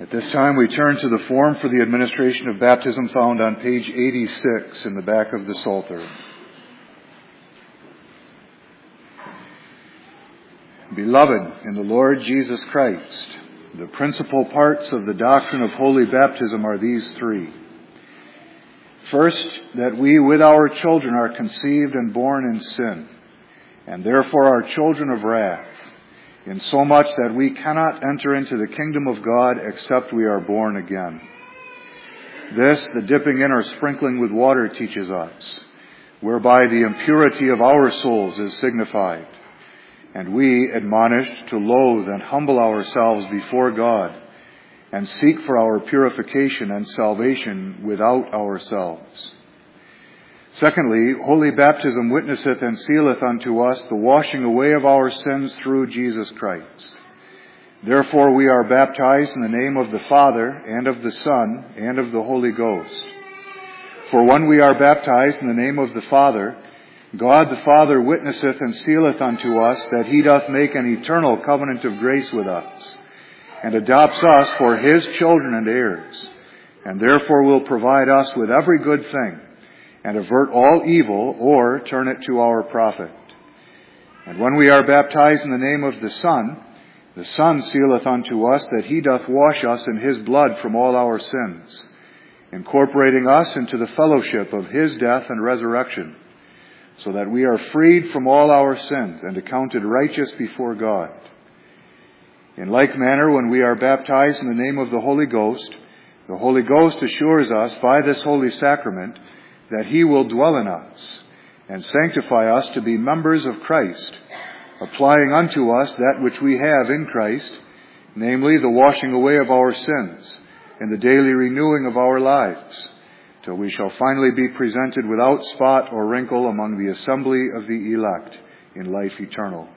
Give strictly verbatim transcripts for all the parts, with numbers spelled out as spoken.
At this time, we turn to the form for the administration of baptism found on page eighty-six in the back of the Psalter. Beloved in the Lord Jesus Christ, the principal parts of the doctrine of holy baptism are these three. First, that we with our children are conceived and born in sin, and therefore are children of wrath, insomuch that we cannot enter into the kingdom of God except we are born again. This, the dipping in or sprinkling with water teaches us, whereby the impurity of our souls is signified, and we admonished to loathe and humble ourselves before God, and seek for our purification and salvation without ourselves. Secondly, holy baptism witnesseth and sealeth unto us the washing away of our sins through Jesus Christ. Therefore we are baptized in the name of the Father, and of the Son, and of the Holy Ghost. For when we are baptized in the name of the Father, God the Father witnesseth and sealeth unto us that he doth make an eternal covenant of grace with us, and adopts us for his children and heirs, and therefore will provide us with every good thing, and avert all evil, or turn it to our profit. And when we are baptized in the name of the Son, the Son sealeth unto us that he doth wash us in his blood from all our sins, incorporating us into the fellowship of his death and resurrection, so that we are freed from all our sins and accounted righteous before God. In like manner, when we are baptized in the name of the Holy Ghost, the Holy Ghost assures us by this holy sacrament that he will dwell in us and sanctify us to be members of Christ, applying unto us that which we have in Christ, namely the washing away of our sins and the daily renewing of our lives, till we shall finally be presented without spot or wrinkle among the assembly of the elect in life eternal.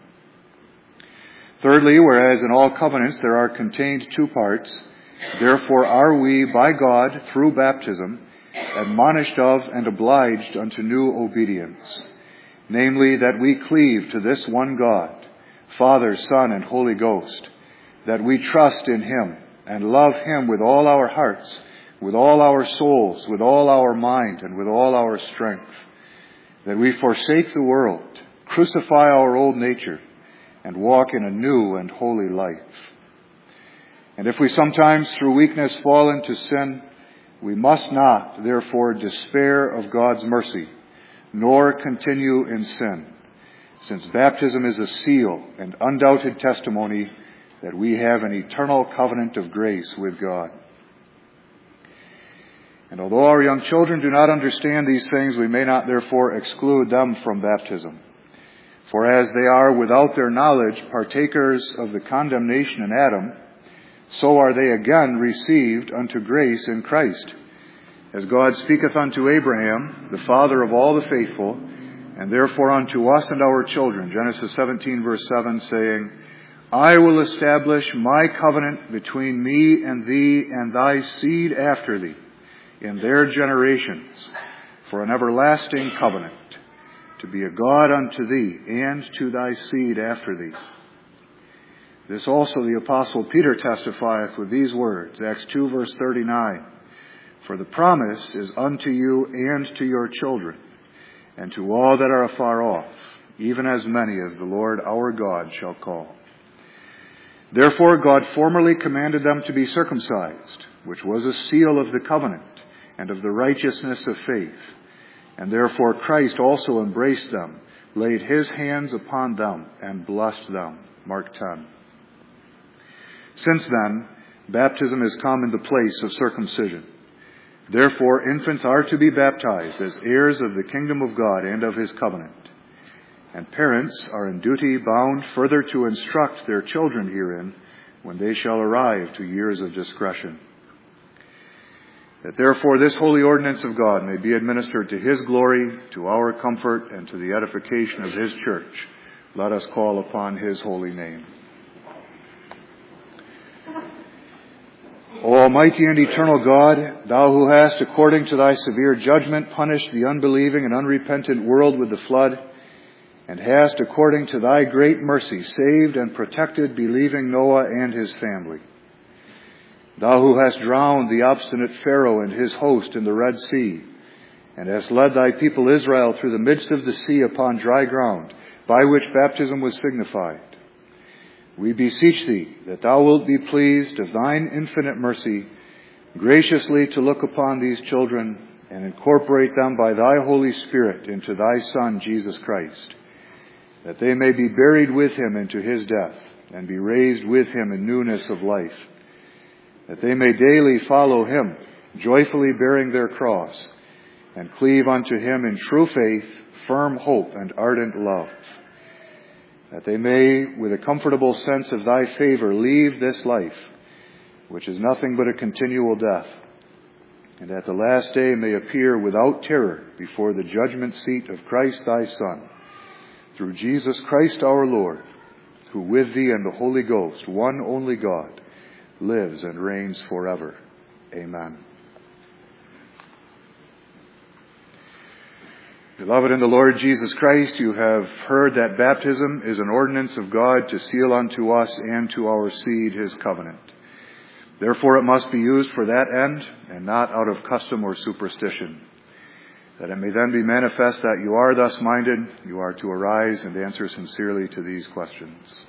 Thirdly, whereas in all covenants there are contained two parts, therefore are we by God through baptism admonished of and obliged unto new obedience, namely that we cleave to this one God, Father, Son, and Holy Ghost, that we trust in him and love him with all our hearts, with all our souls, with all our mind, and with all our strength, that we forsake the world, crucify our old nature, and walk in a new and holy life. And if we sometimes through weakness fall into sin, we must not, therefore, despair of God's mercy, nor continue in sin, since baptism is a seal and undoubted testimony that we have an eternal covenant of grace with God. And although our young children do not understand these things, we may not therefore exclude them from baptism. For as they are without their knowledge partakers of the condemnation in Adam, so are they again received unto grace in Christ. As God speaketh unto Abraham, the father of all the faithful, and therefore unto us and our children, Genesis seventeen verse seven, saying, I will establish my covenant between me and thee and thy seed after thee, in their generations, for an everlasting covenant, to be a God unto thee and to thy seed after thee. This also the Apostle Peter testifieth with these words, Acts two verse thirty-nine, for the promise is unto you and to your children, and to all that are afar off, even as many as the Lord our God shall call. Therefore God formerly commanded them to be circumcised, which was a seal of the covenant and of the righteousness of faith. And therefore Christ also embraced them, laid his hands upon them, and blessed them. Mark ten. Since then, baptism is come in the place of circumcision. Therefore infants are to be baptized as heirs of the kingdom of God and of his covenant. And parents are in duty bound further to instruct their children herein when they shall arrive to years of discretion. That therefore this holy ordinance of God may be administered to his glory, to our comfort, and to the edification of his church, let us call upon his holy name. O almighty and eternal God, thou who hast, according to thy severe judgment, punished the unbelieving and unrepentant world with the flood, and hast, according to thy great mercy, saved and protected believing Noah and his family. Thou who hast drowned the obstinate Pharaoh and his host in the Red Sea, and hast led thy people Israel through the midst of the sea upon dry ground, by which baptism was signified. We beseech thee that thou wilt be pleased of thine infinite mercy graciously to look upon these children and incorporate them by thy Holy Spirit into thy Son, Jesus Christ, that they may be buried with him into his death and be raised with him in newness of life, that they may daily follow him, joyfully bearing their cross, and cleave unto him in true faith, firm hope, and ardent love, that they may, with a comfortable sense of thy favor, leave this life, which is nothing but a continual death, and at the last day may appear without terror before the judgment seat of Christ thy Son, through Jesus Christ our Lord, who with thee and the Holy Ghost, one only God, lives and reigns forever. Amen. Beloved in the Lord Jesus Christ, you have heard that baptism is an ordinance of God to seal unto us and to our seed his covenant. Therefore it must be used for that end and not out of custom or superstition, that it may then be manifest that you are thus minded, you are to arise and answer sincerely to these questions.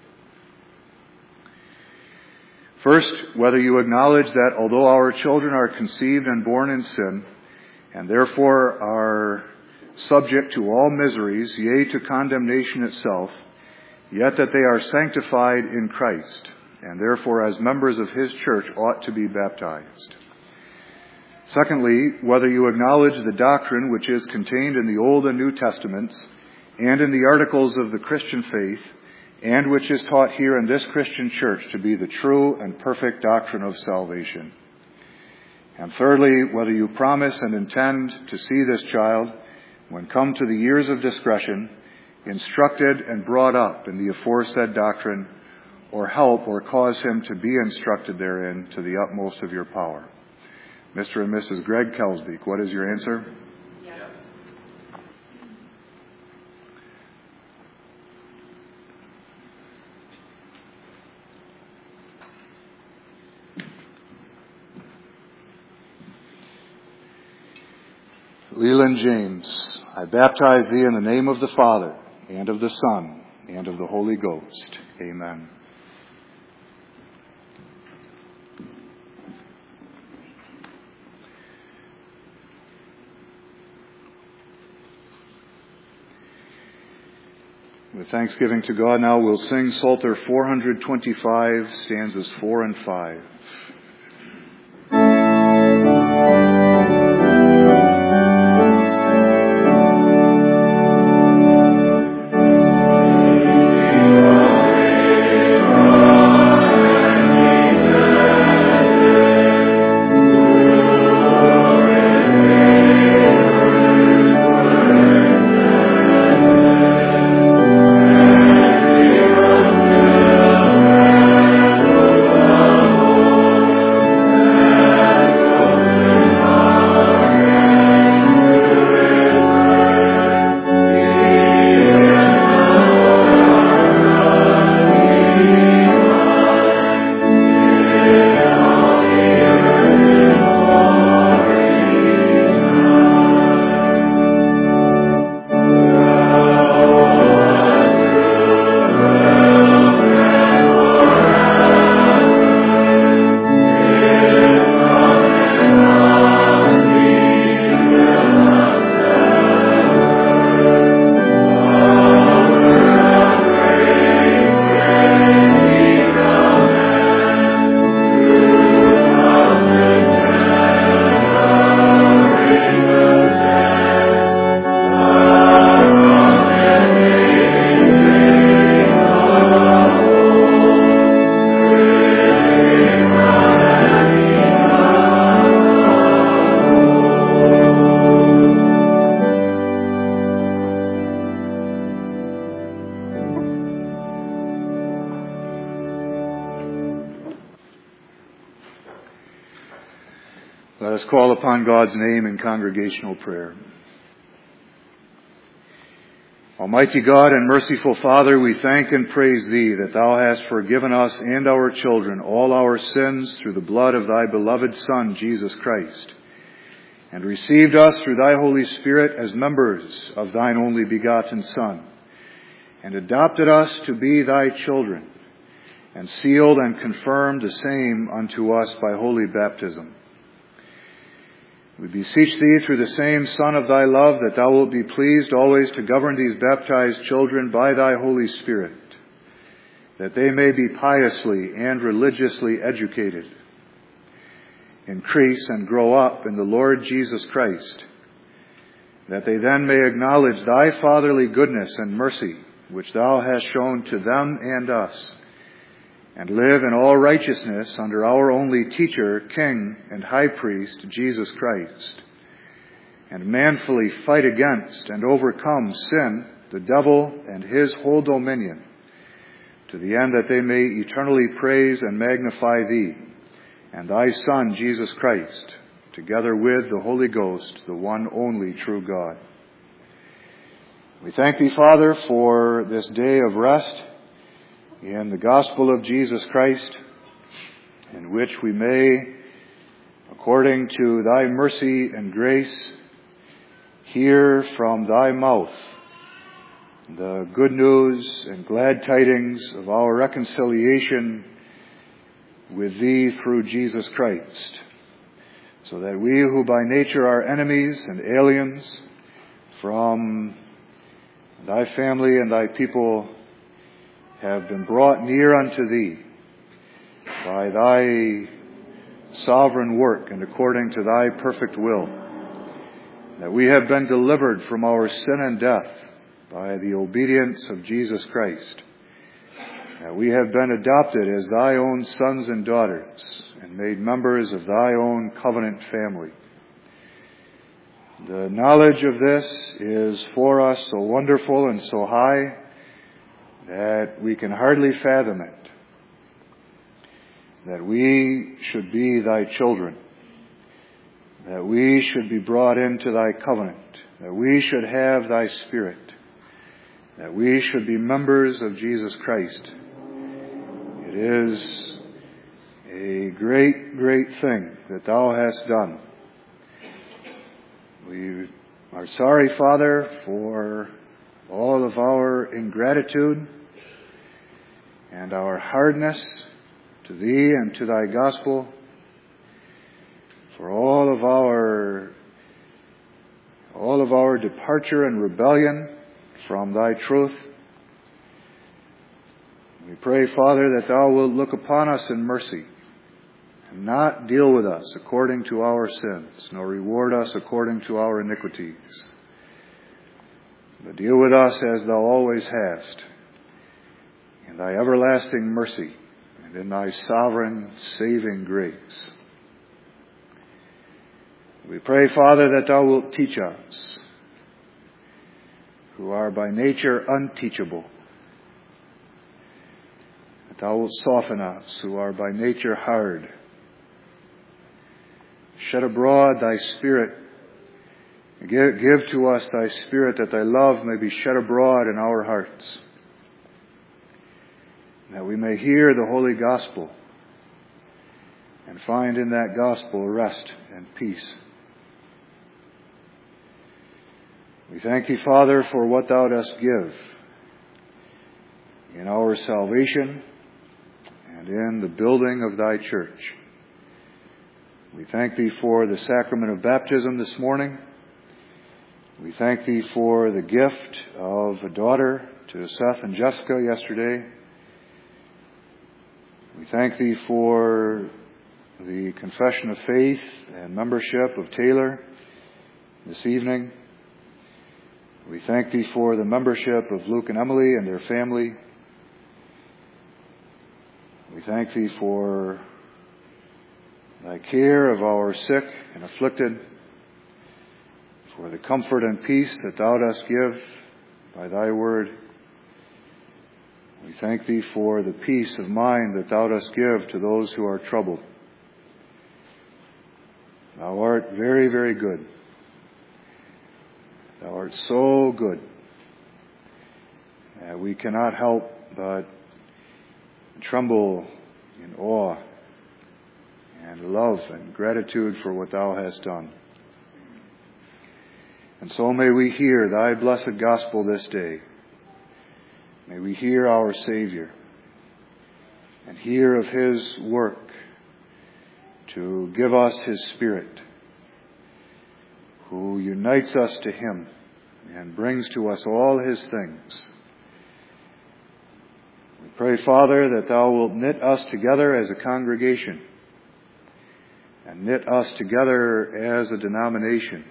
First, whether you acknowledge that although our children are conceived and born in sin, and therefore are subject to all miseries, yea, to condemnation itself, yet that they are sanctified in Christ, and therefore as members of his church ought to be baptized. Secondly, whether you acknowledge the doctrine which is contained in the Old and New Testaments and in the articles of the Christian faith, and which is taught here in this Christian church to be the true and perfect doctrine of salvation. And thirdly, whether you promise and intend to see this child, when come to the years of discretion, instructed and brought up in the aforesaid doctrine, or help or cause him to be instructed therein to the utmost of your power. Mister and Missus Greg Kelsbeek, what is your answer? Yes. Leland James, I baptize thee in the name of the Father, and of the Son, and of the Holy Ghost. Amen. With thanksgiving to God, now we'll sing Psalter four twenty-five, stanzas four and five. Let us call upon God's name in congregational prayer. Almighty God and merciful Father, we thank and praise Thee that Thou hast forgiven us and our children all our sins through the blood of Thy beloved Son, Jesus Christ, and received us through Thy Holy Spirit as members of Thine only begotten Son, and adopted us to be Thy children, and sealed and confirmed the same unto us by holy baptism. We beseech Thee through the same Son of Thy love that Thou wilt be pleased always to govern these baptized children by Thy Holy Spirit, that they may be piously and religiously educated, increase and grow up in the Lord Jesus Christ, that they then may acknowledge Thy fatherly goodness and mercy, which Thou hast shown to them and us, and live in all righteousness under our only teacher, King, and High Priest, Jesus Christ, and manfully fight against and overcome sin, the devil, and his whole dominion, to the end that they may eternally praise and magnify Thee, and Thy Son, Jesus Christ, together with the Holy Ghost, the one only true God. We thank Thee, Father, for this day of rest in the gospel of Jesus Christ, in which we may, according to Thy mercy and grace, hear from Thy mouth the good news and glad tidings of our reconciliation with Thee through Jesus Christ, so that we who by nature are enemies and aliens from Thy family and Thy people have been brought near unto Thee by Thy sovereign work and according to Thy perfect will, that we have been delivered from our sin and death by the obedience of Jesus Christ, that we have been adopted as Thy own sons and daughters and made members of Thy own covenant family. The knowledge of this is for us so wonderful and so high that we can hardly fathom it, that we should be Thy children, that we should be brought into Thy covenant, that we should have Thy Spirit, that we should be members of Jesus Christ. It is a great, great thing that Thou hast done. We are sorry, Father, for all of our ingratitude and our hardness to Thee and to Thy gospel, for all of our all of our departure and rebellion from Thy truth. We pray, Father, that Thou wilt look upon us in mercy and not deal with us according to our sins, nor reward us according to our iniquities, but deal with us as Thou always hast, in Thy everlasting mercy and in Thy sovereign saving grace. We pray, Father, that Thou wilt teach us, who are by nature unteachable, that Thou wilt soften us, who are by nature hard. Shed abroad Thy Spirit. Give, give to us Thy Spirit, that Thy love may be shed abroad in our hearts, that we may hear the holy gospel and find in that gospel rest and peace. We thank Thee, Father, for what Thou dost give in our salvation and in the building of Thy church. We thank Thee for the sacrament of baptism this morning. We thank Thee for the gift of a daughter to Seth and Jessica yesterday. We thank Thee for the confession of faith and membership of Taylor this evening. We thank Thee for the membership of Luke and Emily and their family. We thank Thee for Thy care of our sick and afflicted, for the comfort and peace that Thou dost give by Thy word. We thank Thee for the peace of mind that Thou dost give to those who are troubled. Thou art very, very good. Thou art so good. that we cannot help but tremble in awe and love and gratitude for what Thou hast done. And so may we hear Thy blessed gospel this day. May we hear our Savior and hear of His work to give us His Spirit, who unites us to Him and brings to us all His things. We pray, Father, that Thou wilt knit us together as a congregation and knit us together as a denomination,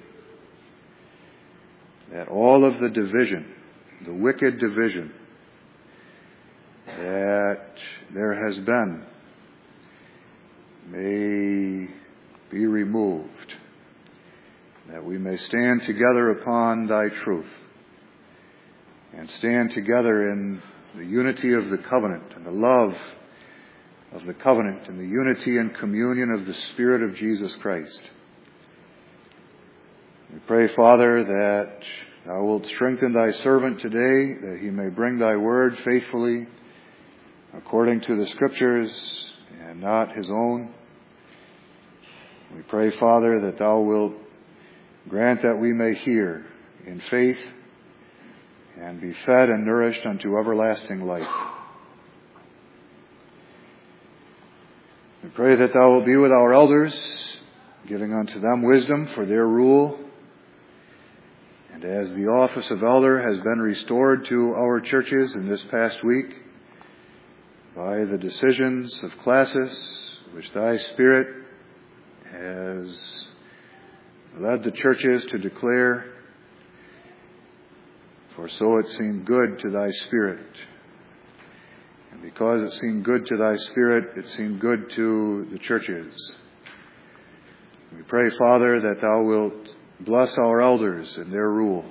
that all of the division, the wicked division that there has been may be removed, that we may stand together upon Thy truth and stand together in the unity of the covenant and the love of the covenant and the unity and communion of the Spirit of Jesus Christ. We pray, Father, that Thou wilt strengthen Thy servant today, that he may bring Thy word faithfully according to the Scriptures and not his own. We pray, Father, that Thou wilt grant that we may hear in faith and be fed and nourished unto everlasting life. We pray that Thou wilt be with our elders, giving unto them wisdom for their rule. And as the office of elder has been restored to our churches in this past week by the decisions of classis which Thy Spirit has led the churches to declare, for so it seemed good to Thy Spirit. And because it seemed good to Thy Spirit, it seemed good to the churches. We pray, Father, that Thou wilt bless our elders in their rule,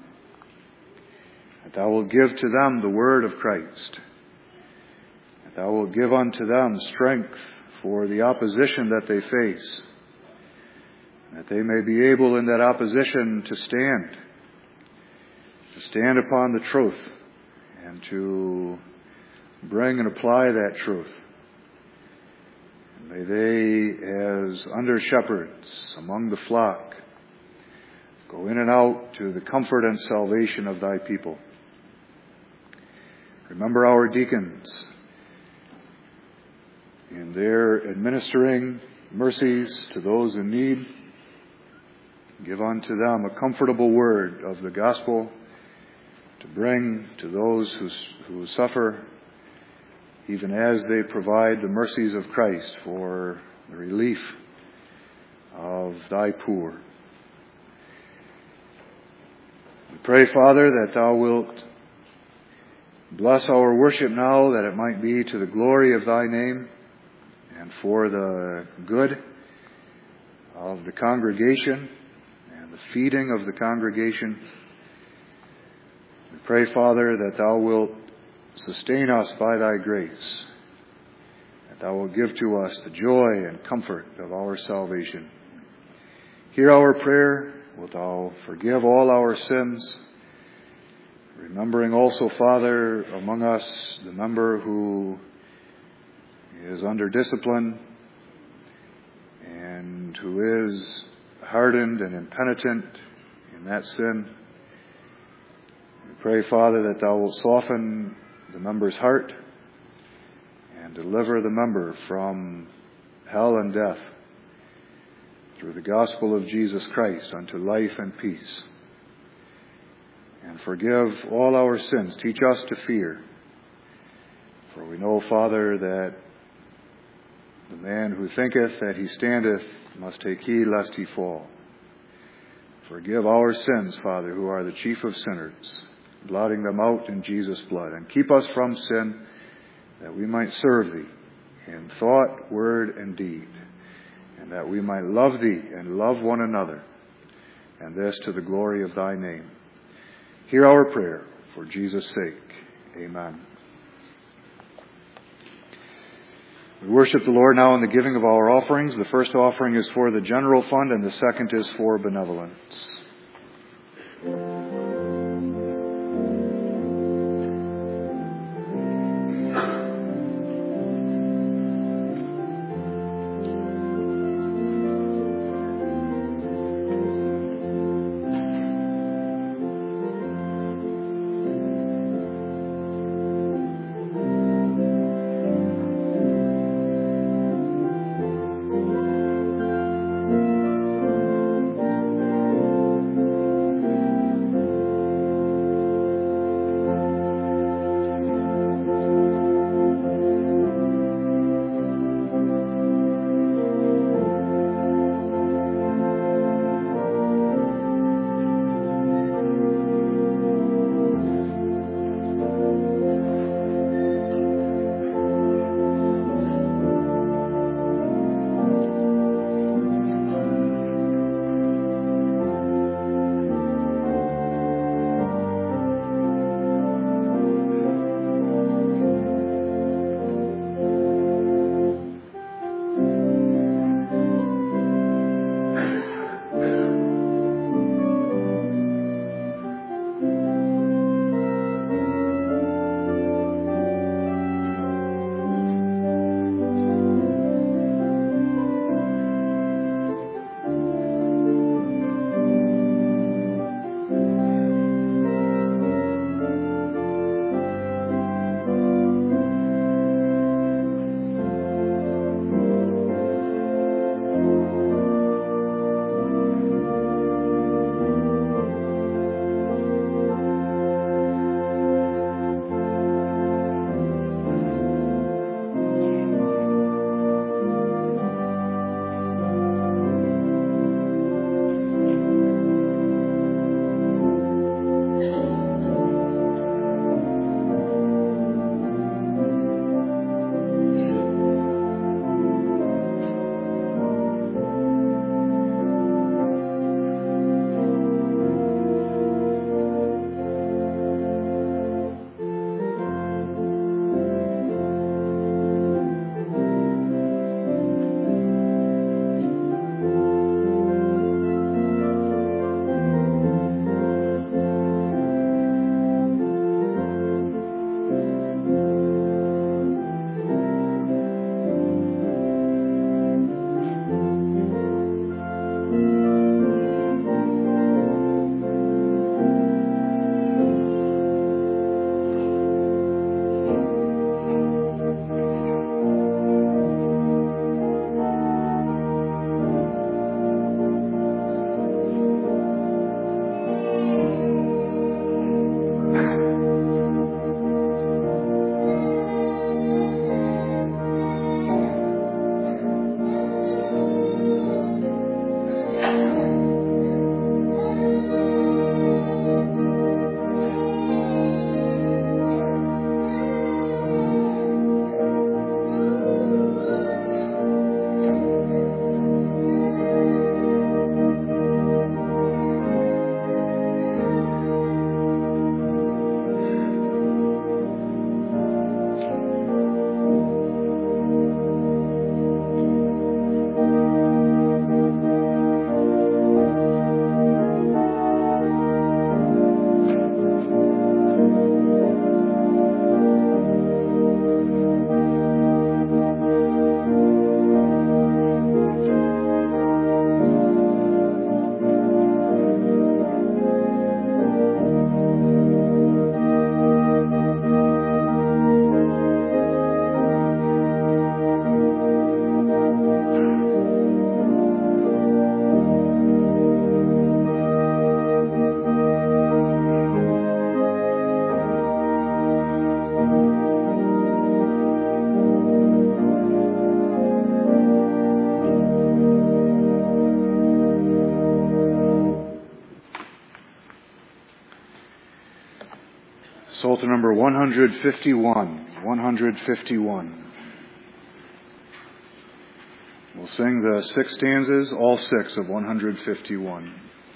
that Thou wilt give to them the word of Christ, that Thou wilt give unto them strength for the opposition that they face, that they may be able in that opposition to stand, to stand upon the truth and to bring and apply that truth. And may they, as under shepherds among the flock, go in and out to the comfort and salvation of Thy people. Remember our deacons in their administering mercies to those in need. Give unto them a comfortable word of the gospel to bring to those who, who suffer, even as they provide the mercies of Christ for the relief of Thy poor. We pray, Father, that Thou wilt bless our worship now, that it might be to the glory of Thy name and for the good of the congregation and the feeding of the congregation. We pray, Father, that Thou wilt sustain us by Thy grace, that Thou wilt give to us the joy and comfort of our salvation. Hear our prayer. Wilt Thou forgive all our sins, remembering also, Father, among us the member who is under discipline and who is hardened and impenitent in that sin. We pray, Father, that Thou wilt soften the member's heart and deliver the member from hell and death through the gospel of Jesus Christ unto life and peace. And forgive all our sins. Teach us to fear. For we know, Father, that the man who thinketh that he standeth must take heed lest he fall. Forgive our sins, Father, who are the chief of sinners, blotting them out in Jesus' blood. And keep us from sin, that we might serve Thee in thought, word, and deed, and that we might love Thee and love one another, and this to the glory of Thy name. Hear our prayer for Jesus' sake. Amen. We worship the Lord now in the giving of our offerings. The first offering is for the general fund, and the second is for benevolence. Psalter number one hundred fifty-one. one hundred fifty-one. We'll sing the six stanzas, all six of one hundred fifty-one.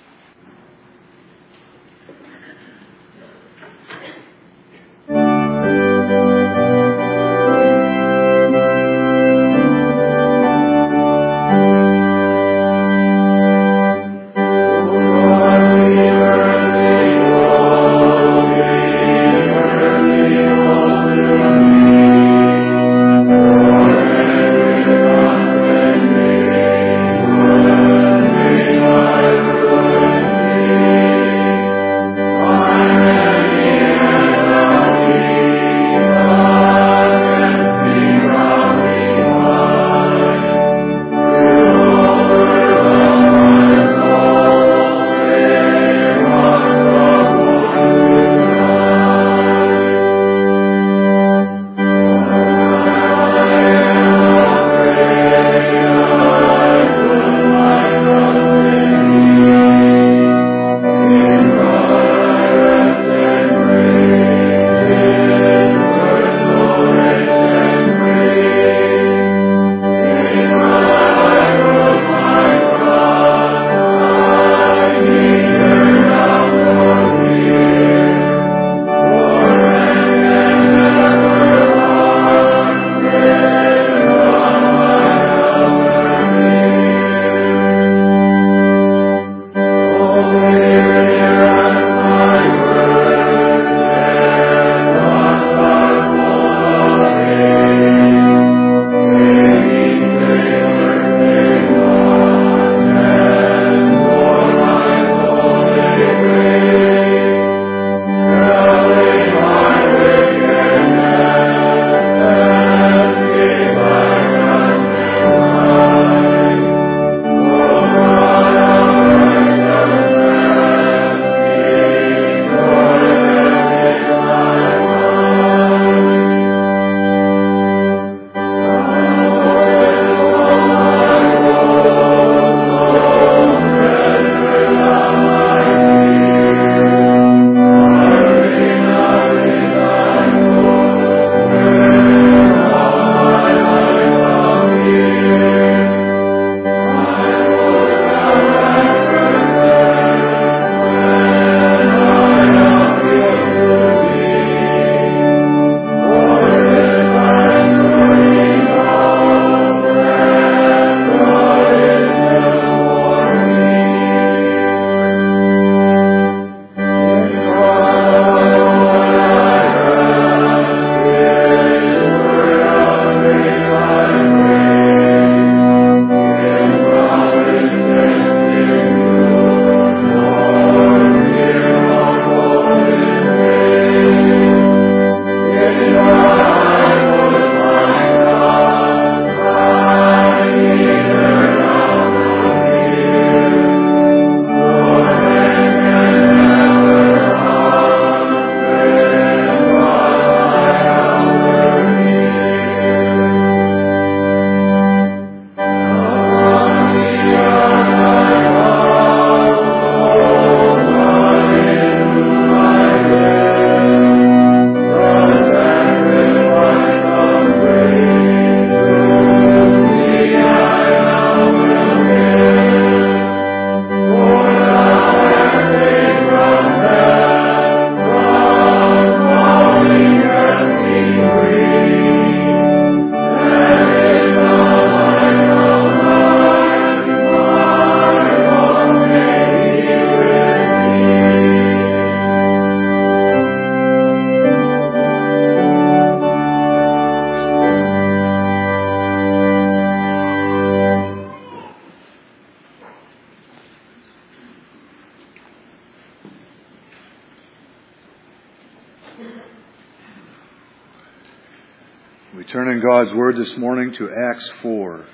We turn in God's Word this morning to Acts four.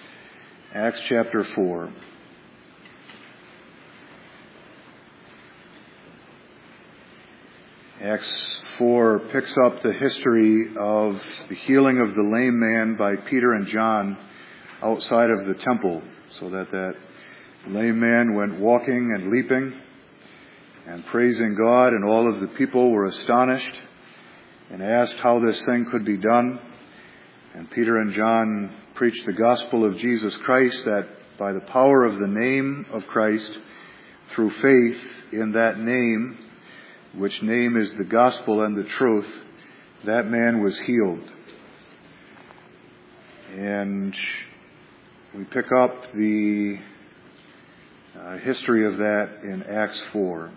Acts chapter four. Acts four picks up the history of the healing of the lame man by Peter and John outside of the temple, so that that lame man went walking and leaping and praising God, and all of the people were astonished. and asked how this thing could be done. And Peter and John preached the gospel of Jesus Christ, that by the power of the name of Christ, through faith in that name, which name is the gospel and the truth, that man was healed. And we pick up the uh, history of that in Acts four.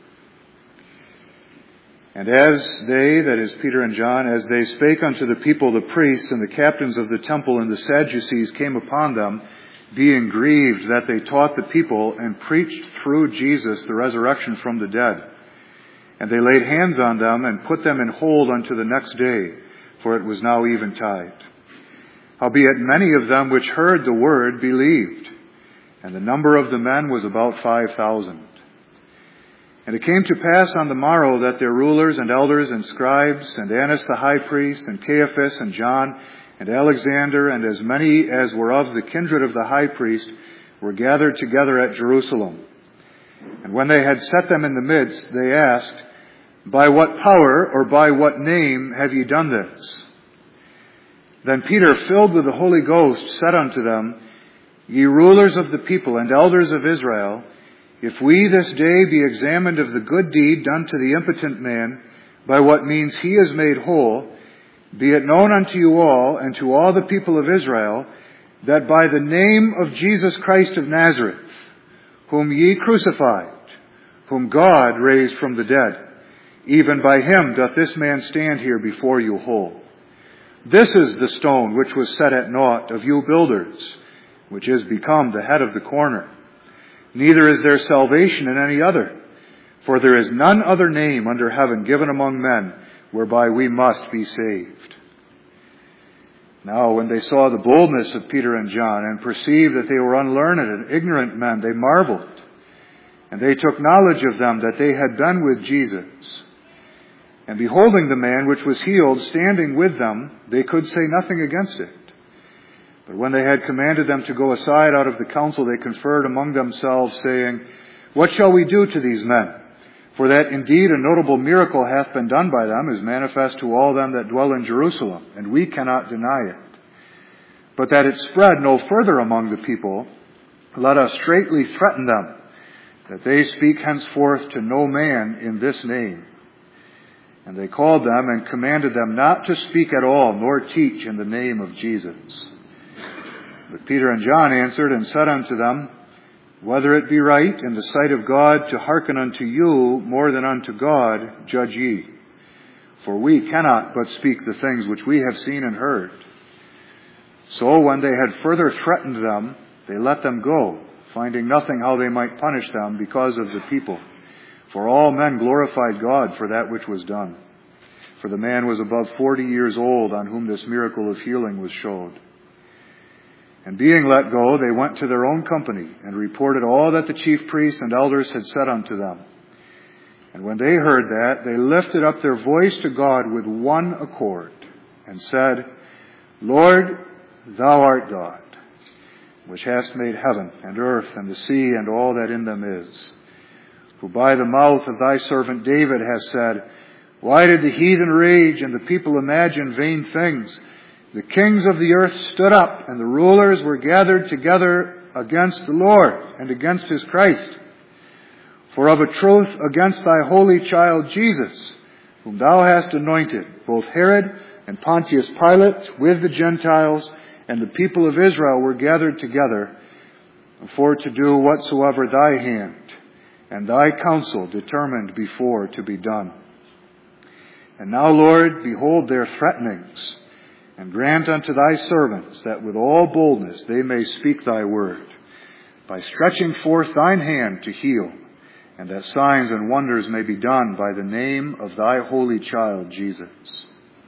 And as they, that is Peter and John, as they spake unto the people, the priests and the captains of the temple and the Sadducees came upon them, being grieved that they taught the people and preached through Jesus the resurrection from the dead. And they laid hands on them and put them in hold unto the next day, for it was now eventide. Howbeit many of them which heard the word believed, and the number of the men was about five thousand. And it came to pass on the morrow that their rulers and elders and scribes, and Annas the high priest, and Caiaphas, and John, and Alexander, and as many as were of the kindred of the high priest, were gathered together at Jerusalem. And when they had set them in the midst, they asked, By what power or by what name have ye done this? Then Peter, filled with the Holy Ghost, said unto them, Ye rulers of the people and elders of Israel, if we this day be examined of the good deed done to the impotent man, by what means he is made whole, be it known unto you all and to all the people of Israel, that by the name of Jesus Christ of Nazareth, whom ye crucified, whom God raised from the dead, even by him doth this man stand here before you whole. This is the stone which was set at naught of you builders, which is become the head of the corner. Neither is there salvation in any other, for there is none other name under heaven given among men whereby we must be saved. Now when they saw the boldness of Peter and John, and perceived that they were unlearned and ignorant men, they marveled. And they took knowledge of them that they had been with Jesus. And beholding the man which was healed standing with them, they could say nothing against it. But when they had commanded them to go aside out of the council, they conferred among themselves, saying, What shall we do to these men? For that indeed a notable miracle hath been done by them is manifest to all them that dwell in Jerusalem, and we cannot deny it. But that it spread no further among the people, let us straitly threaten them, that they speak henceforth to no man in this name. And they called them and commanded them not to speak at all, nor teach in the name of Jesus. But Peter and John answered and said unto them, Whether it be right in the sight of God to hearken unto you more than unto God, judge ye. For we cannot but speak the things which we have seen and heard. So when they had further threatened them, they let them go, finding nothing how they might punish them because of the people. For all men glorified God for that which was done. For the man was above forty years old on whom this miracle of healing was showed. And being let go, they went to their own company, and reported all that the chief priests and elders had said unto them. And when they heard that, they lifted up their voice to God with one accord, and said, Lord, thou art God, which hast made heaven and earth and the sea and all that in them is, who by the mouth of thy servant David hast said, Why did the heathen rage and the people imagine vain things? The kings of the earth stood up, and the rulers were gathered together against the Lord and against his Christ. For of a truth against thy holy child Jesus, whom thou hast anointed, both Herod and Pontius Pilate with the Gentiles and the people of Israel were gathered together for to do whatsoever thy hand and thy counsel determined before to be done. And now, Lord, behold their threatenings, and grant unto thy servants that with all boldness they may speak thy word, by stretching forth thine hand to heal, and that signs and wonders may be done by the name of thy holy child Jesus.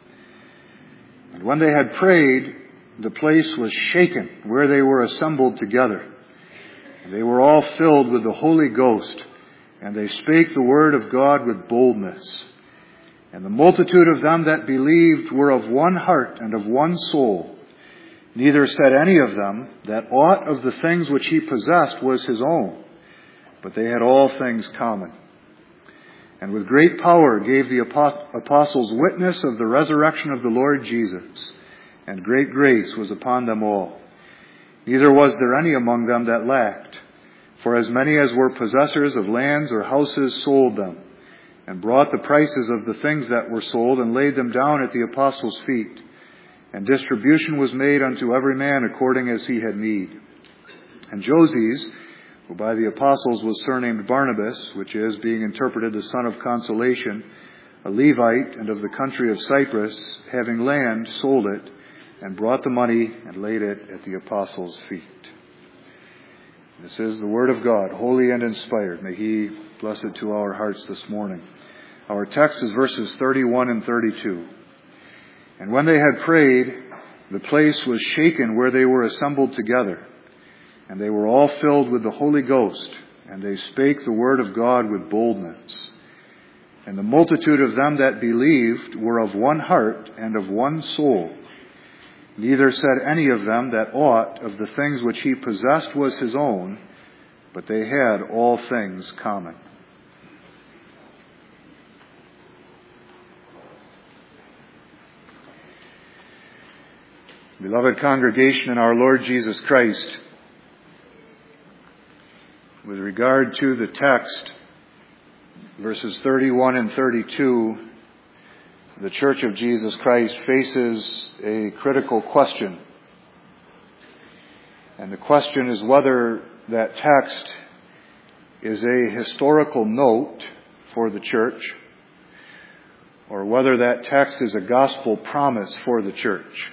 And when they had prayed, the place was shaken where they were assembled together. And they were all filled with the Holy Ghost, and they spake the word of God with boldness. And the multitude of them that believed were of one heart and of one soul. Neither said any of them that aught of the things which he possessed was his own, but they had all things common. and with great power gave the apostles witness of the resurrection of the Lord Jesus, and great grace was upon them all. Neither was there any among them that lacked, for as many as were possessors of lands or houses sold them, and brought the prices of the things that were sold, and laid them down at the apostles' feet. And distribution was made unto every man according as he had need. And Joses, who by the apostles was surnamed Barnabas, which is, being interpreted, the son of consolation, a Levite, and of the country of Cyprus, having land, sold it, and brought the money, and laid it at the apostles' feet. This is the word of God, holy and inspired. May He bless it to our hearts this morning. Our text is verses thirty-one and thirty-two. And when they had prayed, the place was shaken where they were assembled together. And they were all filled with the Holy Ghost, and they spake the word of God with boldness. And the multitude of them that believed were of one heart and of one soul. Neither said any of them that aught of the things which he possessed was his own, but they had all things common. Beloved congregation in our Lord Jesus Christ, with regard to the text, verses thirty-one and thirty-two, the Church of Jesus Christ faces a critical question. And the question is whether that text is a historical note for the church, or whether that text is a gospel promise for the church.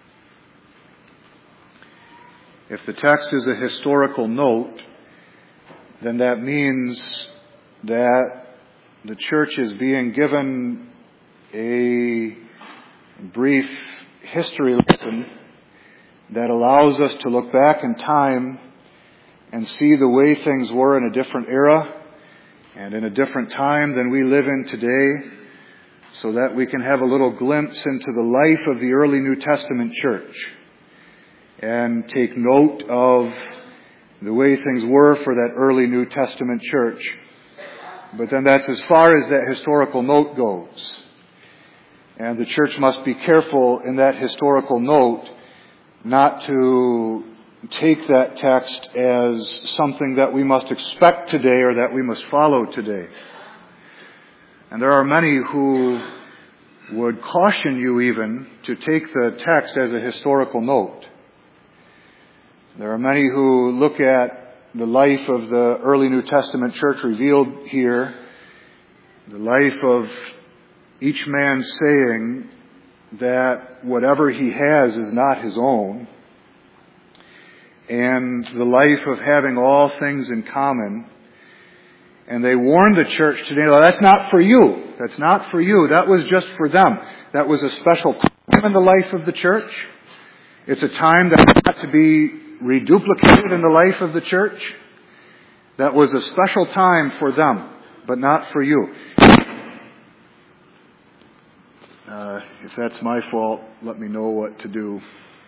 If the text is a historical note, then that means that the church is being given a brief history lesson that allows us to look back in time and see the way things were in a different era and in a different time than we live in today, so that we can have a little glimpse into the life of the early New Testament church and take note of the way things were for that early New Testament church. But then that's as far as that historical note goes. And the church must be careful in that historical note not to take that text as something that we must expect today or that we must follow today. And there are many who would caution you even to take the text as a historical note. There are many who look at the life of the early New Testament church revealed here, the life of each man saying that whatever he has is not his own, and the life of having all things in common. And they warn the church today, well, that's not for you. That's not for you. That was just for them. That was a special time in the life of the church. It's a time that had to be reduplicated in the life of the church. That was a special time for them, but not for you. Uh, if that's my fault, let me know what to do.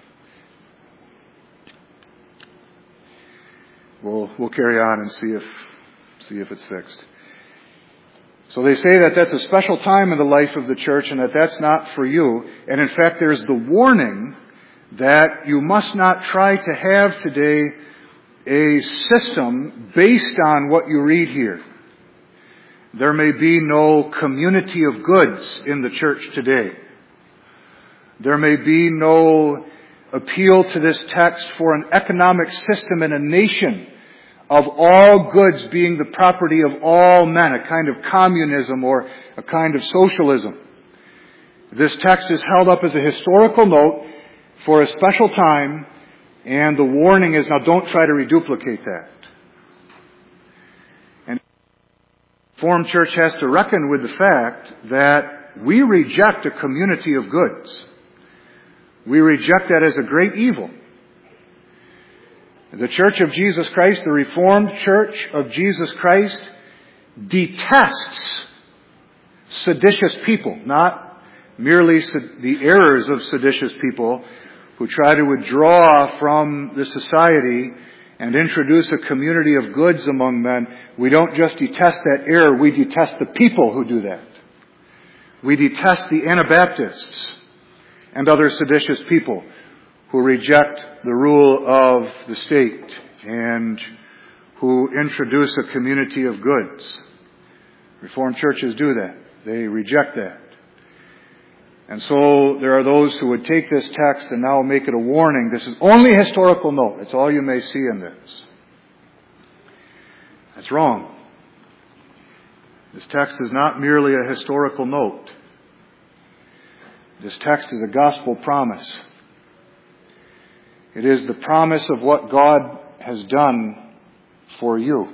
We'll we'll carry on and see if see if it's fixed. So they say that that's a special time in the life of the church and that that's not for you. And in fact, there's the warning that you must not try to have today a system based on what you read here. There may be no community of goods in the church today. There may be no appeal to this text for an economic system in a nation of all goods being the property of all men, a kind of communism or a kind of socialism. This text is held up as a historical note for a special time, and the warning is, now don't try to reduplicate that. And the Reformed Church has to reckon with the fact that we reject a community of goods. We reject that as a great evil. The Church of Jesus Christ, the Reformed Church of Jesus Christ, detests seditious people, not merely the errors of seditious people who try to withdraw from the society and introduce a community of goods among men, we don't just detest that error, we detest the people who do that. We detest the Anabaptists and other seditious people who reject the rule of the state and who introduce a community of goods. Reformed churches do that. They reject that. And so there are those who would take this text and now make it a warning. This is only a historical note. It's all you may see in this. That's wrong. This text is not merely a historical note. This text is a gospel promise. It is the promise of what God has done for you.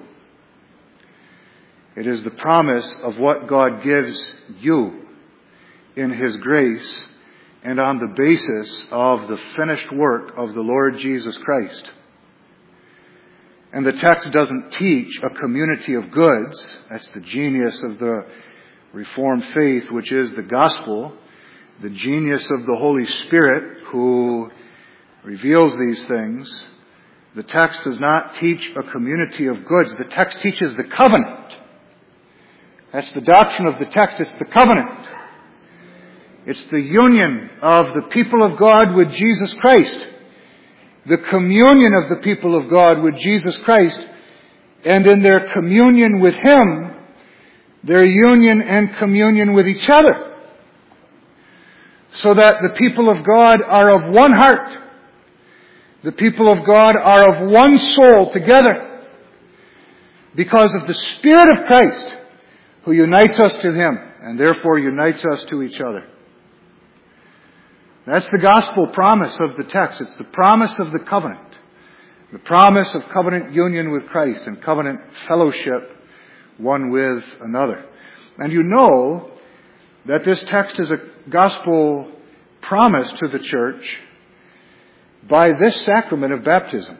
It is the promise of what God gives you in His grace and on the basis of the finished work of the Lord Jesus Christ. And the text doesn't teach a community of goods. That's the genius of the Reformed faith, which is the gospel, the genius of the Holy Spirit who reveals these things. The text does not teach a community of goods. The text teaches the covenant. That's the doctrine of the text. It's the covenant. It's the union of the people of God with Jesus Christ. The communion of the people of God with Jesus Christ. And in their communion with Him, their union and communion with each other. So that the people of God are of one heart. The people of God are of one soul together. Because of the Spirit of Christ, who unites us to Him and therefore unites us to each other. That's the gospel promise of the text. It's the promise of the covenant. The promise of covenant union with Christ and covenant fellowship one with another. And you know that this text is a gospel promise to the church by this sacrament of baptism.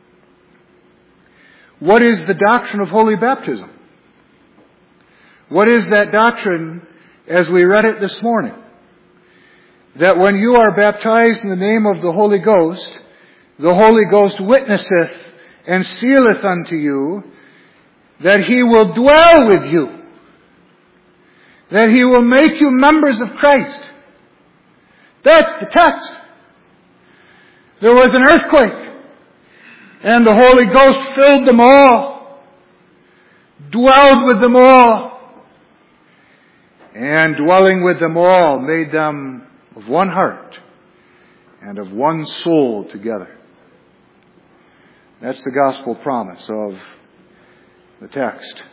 What is the doctrine of holy baptism? What is that doctrine as we read it this morning? That when you are baptized in the name of the Holy Ghost, the Holy Ghost witnesseth and sealeth unto you that He will dwell with you, that He will make you members of Christ. That's the text. There was an earthquake, and the Holy Ghost filled them all, dwelled with them all, and dwelling with them all made them of one heart and of one soul together. That's the gospel promise of the text.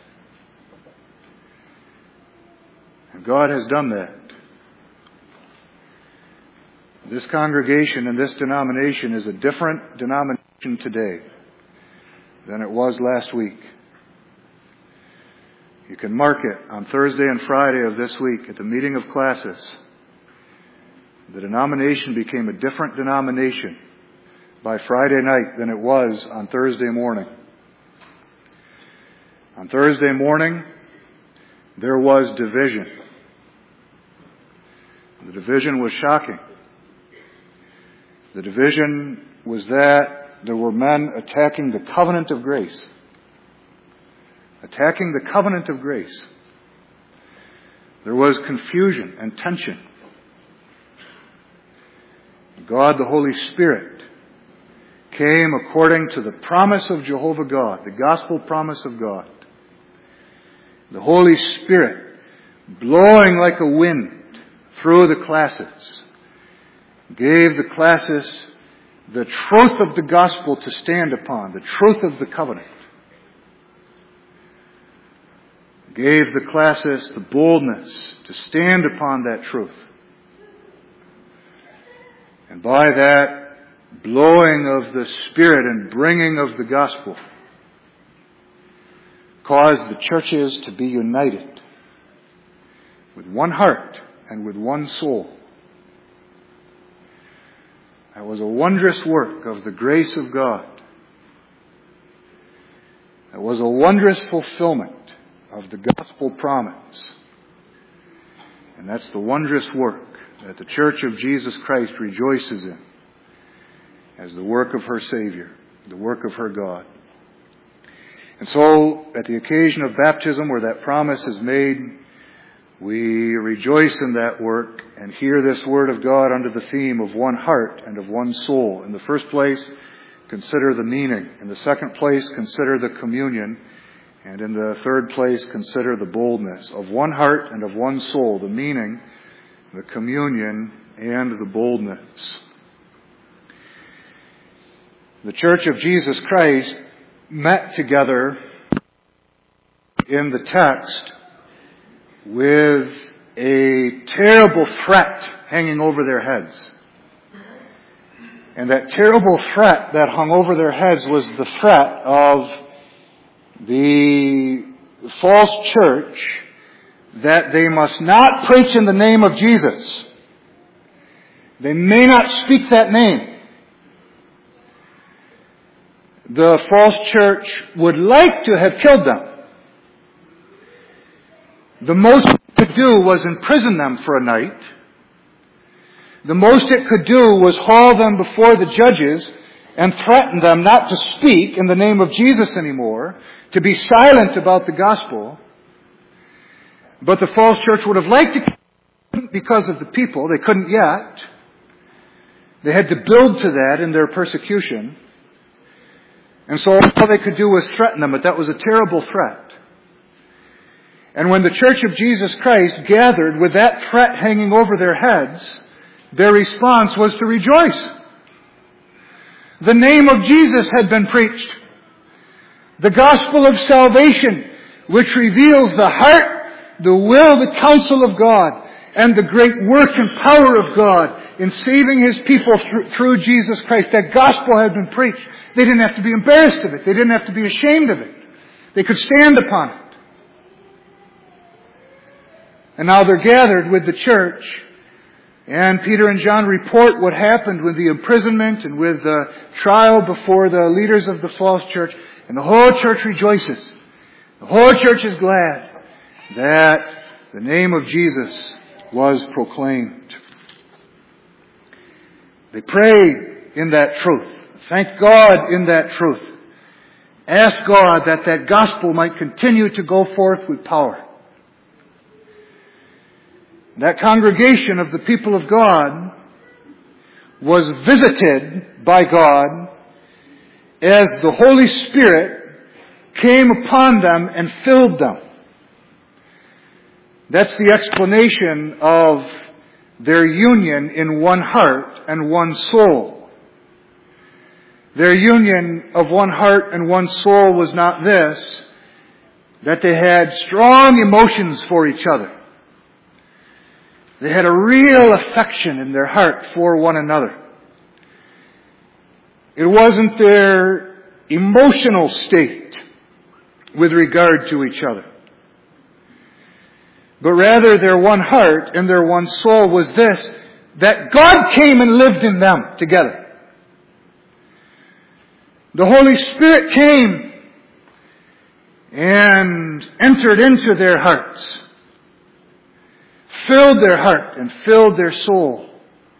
And God has done that. This congregation and this denomination is a different denomination today than it was last week. You can mark it on Thursday and Friday of this week at the meeting of classes. The denomination became a different denomination by Friday night than it was on Thursday morning. On Thursday morning, there was division. The division was shocking. The division was that there were men attacking the covenant of grace. Attacking the covenant of grace. There was confusion and tension. God, the Holy Spirit, came according to the promise of Jehovah God, the gospel promise of God. The Holy Spirit, blowing like a wind through the classes, gave the classes the truth of the gospel to stand upon, the truth of the covenant. Gave the classes the boldness to stand upon that truth. And by that blowing of the Spirit and bringing of the gospel, caused the churches to be united with one heart and with one soul. That was a wondrous work of the grace of God. That was a wondrous fulfillment of the gospel promise. And that's the wondrous work that the Church of Jesus Christ rejoices in as the work of her Savior. the work of her God. And so, at the occasion of baptism, where that promise is made, we rejoice in that work and hear this word of God under the theme of one heart and of one soul. In the first place, consider the meaning. In the second place, consider the communion. And in the third place, consider the boldness. Of one heart and of one soul, the meaning, the communion, and the boldness. The Church of Jesus Christ met together in the text with a terrible threat hanging over their heads. And that terrible threat that hung over their heads was the threat of the false church that they must not preach in the name of Jesus. They may not speak that name. The false church would like to have killed them. The most it could do was imprison them for a night. The most it could do was haul them before the judges and threaten them not to speak in the name of Jesus anymore, to be silent about the gospel. But the false church would have liked to kill them because of the people. They couldn't yet. They had to build to that in their persecution. And so all they could do was threaten them, but that was a terrible threat. And when the Church of Jesus Christ gathered with that threat hanging over their heads, their response was to rejoice. The name of Jesus had been preached. The gospel of salvation, which reveals the heart, the will, the counsel of God, and the great work and power of God in saving His people through, through Jesus Christ. That gospel had been preached. They didn't have to be embarrassed of it. They didn't have to be ashamed of it. They could stand upon it. And now they're gathered with the church, and Peter and John report what happened with the imprisonment and with the trial before the leaders of the false church, and the whole church rejoices. The whole church is glad that the name of Jesus was proclaimed. They pray in that truth. Thank God in that truth. Ask God that that gospel might continue to go forth with power. That congregation of the people of God was visited by God as the Holy Spirit came upon them and filled them. That's the explanation of their union in one heart and one soul. Their union of one heart and one soul was not this, that they had strong emotions for each other. They had a real affection in their heart for one another. It wasn't their emotional state with regard to each other, but rather their one heart and their one soul was this, that God came and lived in them together. The Holy Spirit came and entered into their hearts, filled their heart and filled their soul.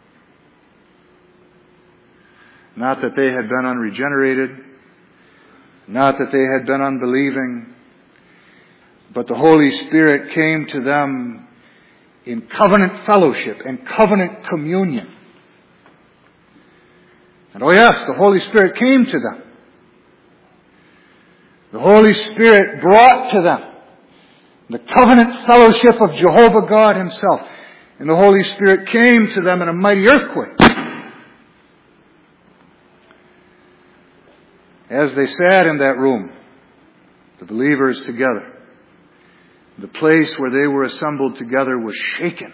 Not that they had been unregenerated, not that they had been unbelieving, but the Holy Spirit came to them in covenant fellowship and covenant communion. And oh yes, the Holy Spirit came to them. The Holy Spirit brought to them the covenant fellowship of Jehovah God Himself. And the Holy Spirit came to them in a mighty earthquake. As they sat in that room, the believers together, the place where they were assembled together was shaken.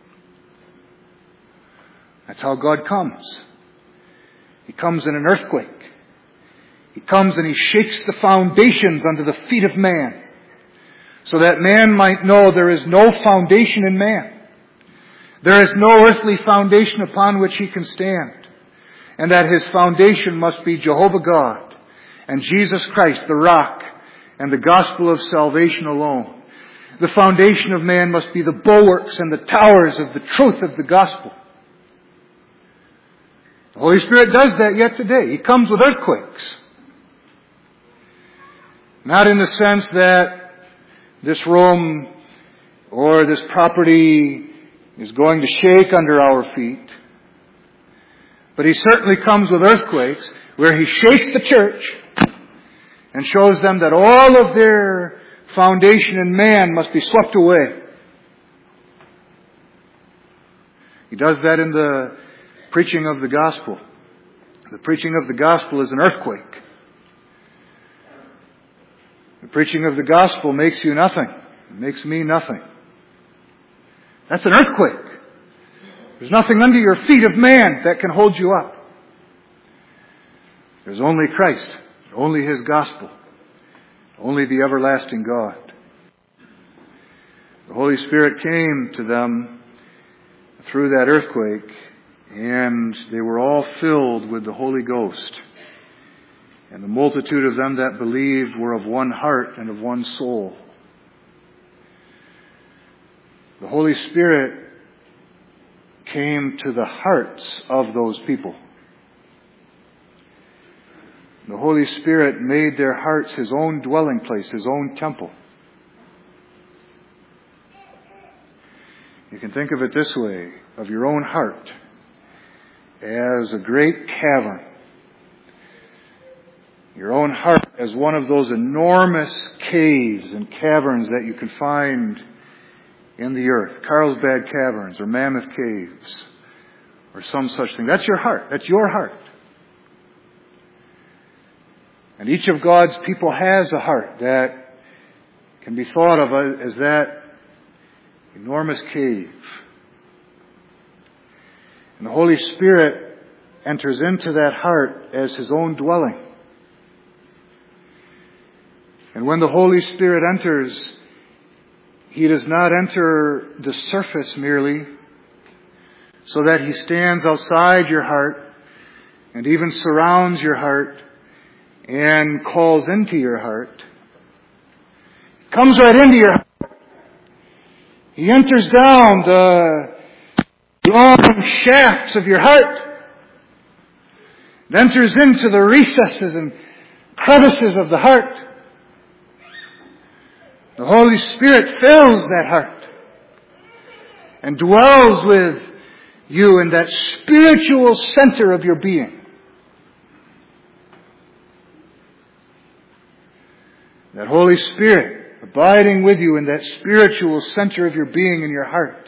That's how God comes. He comes in an earthquake. He comes and He shakes the foundations under the feet of man, so that man might know there is no foundation in man. There is no earthly foundation upon which he can stand, and that his foundation must be Jehovah God and Jesus Christ, the rock, and the gospel of salvation alone. The foundation of man must be the bulwarks and the towers of the truth of the gospel. The Holy Spirit does that yet today. He comes with earthquakes. Not in the sense that this room or this property is going to shake under our feet. But He certainly comes with earthquakes where He shakes the church and shows them that all of their foundation in man must be swept away. He does that in the preaching of the gospel. The preaching of the gospel is an earthquake. The preaching of the gospel makes you nothing. It makes me nothing. That's an earthquake. There's nothing under your feet of man that can hold you up. There's only Christ, only His gospel, only the everlasting God. The Holy Spirit came to them through that earthquake, and they were all filled with the Holy Ghost. And the multitude of them that believed were of one heart and of one soul. The Holy Spirit came to the hearts of those people. The Holy Spirit made their hearts His own dwelling place, His own temple. You can think of it this way, of your own heart as a great cavern. Your own heart as one of those enormous caves and caverns that you can find in the earth. Carlsbad Caverns or Mammoth Caves or some such thing. That's your heart. That's your heart. And each of God's people has a heart that can be thought of as that enormous cave. And the Holy Spirit enters into that heart as His own dwelling. And when the Holy Spirit enters, He does not enter the surface merely, so that He stands outside your heart and even surrounds your heart and calls into your heart. He comes right into your heart. He enters down the long shafts of your heart. It enters into the recesses and crevices of the heart. The Holy Spirit fills that heart and dwells with you in that spiritual center of your being. That Holy Spirit abiding with you in that spiritual center of your being in your heart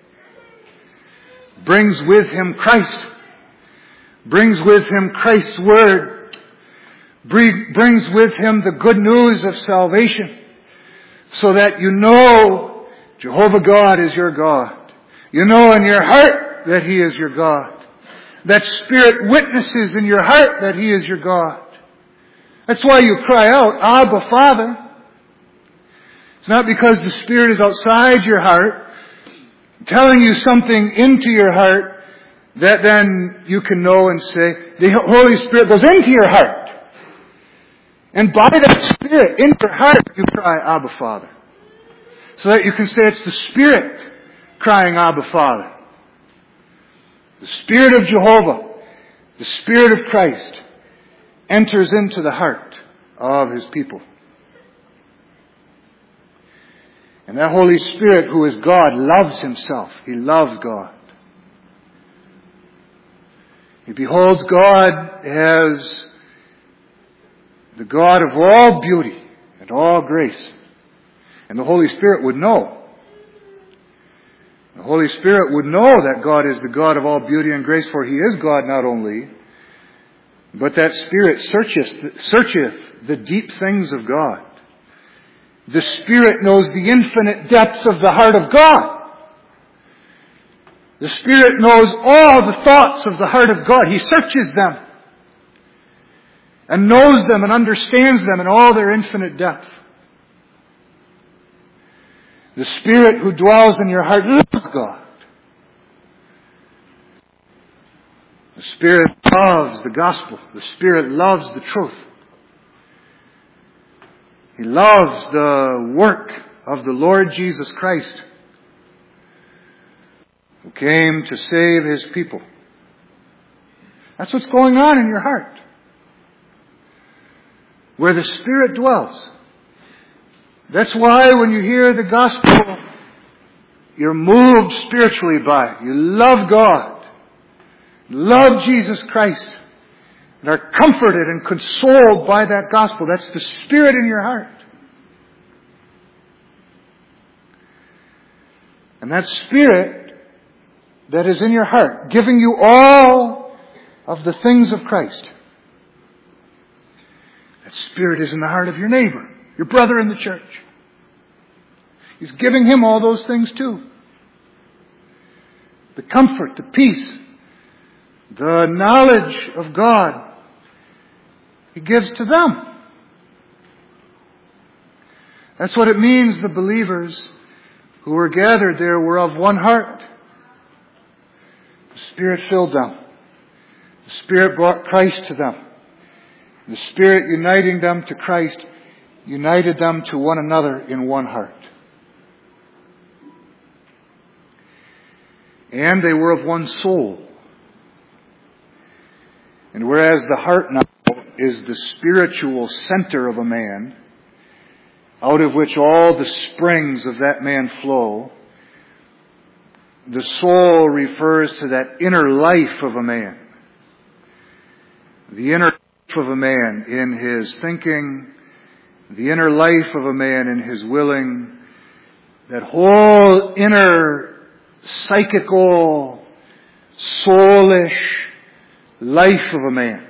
brings with Him Christ, brings with Him Christ's Word, brings with Him the good news of salvation, so that you know Jehovah God is your God. You know in your heart that He is your God. That Spirit witnesses in your heart that He is your God. That's why you cry out, Abba, Father. It's not because the Spirit is outside your heart, telling you something into your heart that then you can know and say, the Holy Spirit goes into your heart. And by that Spirit in your heart, you cry, Abba, Father. So that you can say it's the Spirit crying, Abba, Father. The Spirit of Jehovah, the Spirit of Christ, enters into the heart of His people. And that Holy Spirit, who is God, loves Himself. He loves God. He beholds God as the God of all beauty and all grace. And the Holy Spirit would know. The Holy Spirit would know that God is the God of all beauty and grace, for He is God not only, but that Spirit searcheth, searcheth the deep things of God. The Spirit knows the infinite depths of the heart of God. The Spirit knows all the thoughts of the heart of God. He searches them and knows them and understands them in all their infinite depth. The Spirit who dwells in your heart loves God. The Spirit loves the gospel. The Spirit loves the truth. He loves the work of the Lord Jesus Christ, who came to save His people. That's what's going on in your heart. Where the Spirit dwells, That's why when you hear the gospel, you're moved spiritually by it. You love God, love Jesus Christ, and are comforted and consoled by that gospel. That's the Spirit in your heart. And that Spirit that is in your heart, giving you all of the things of Christ. That Spirit is in the heart of your neighbor, your brother in the church. He's giving him all those things too. The comfort, the peace, the knowledge of God, He gives to them. That's what it means the believers who were gathered there were of one heart. The Spirit filled them. The Spirit brought Christ to them. The Spirit uniting them to Christ united them to one another in one heart. And they were of one soul. And whereas the heart now is the spiritual center of a man, out of which all the springs of that man flow, the soul refers to that inner life of a man. The inner life of a man in his thinking, the inner life of a man in his willing, that whole inner psychical, soulish life of a man.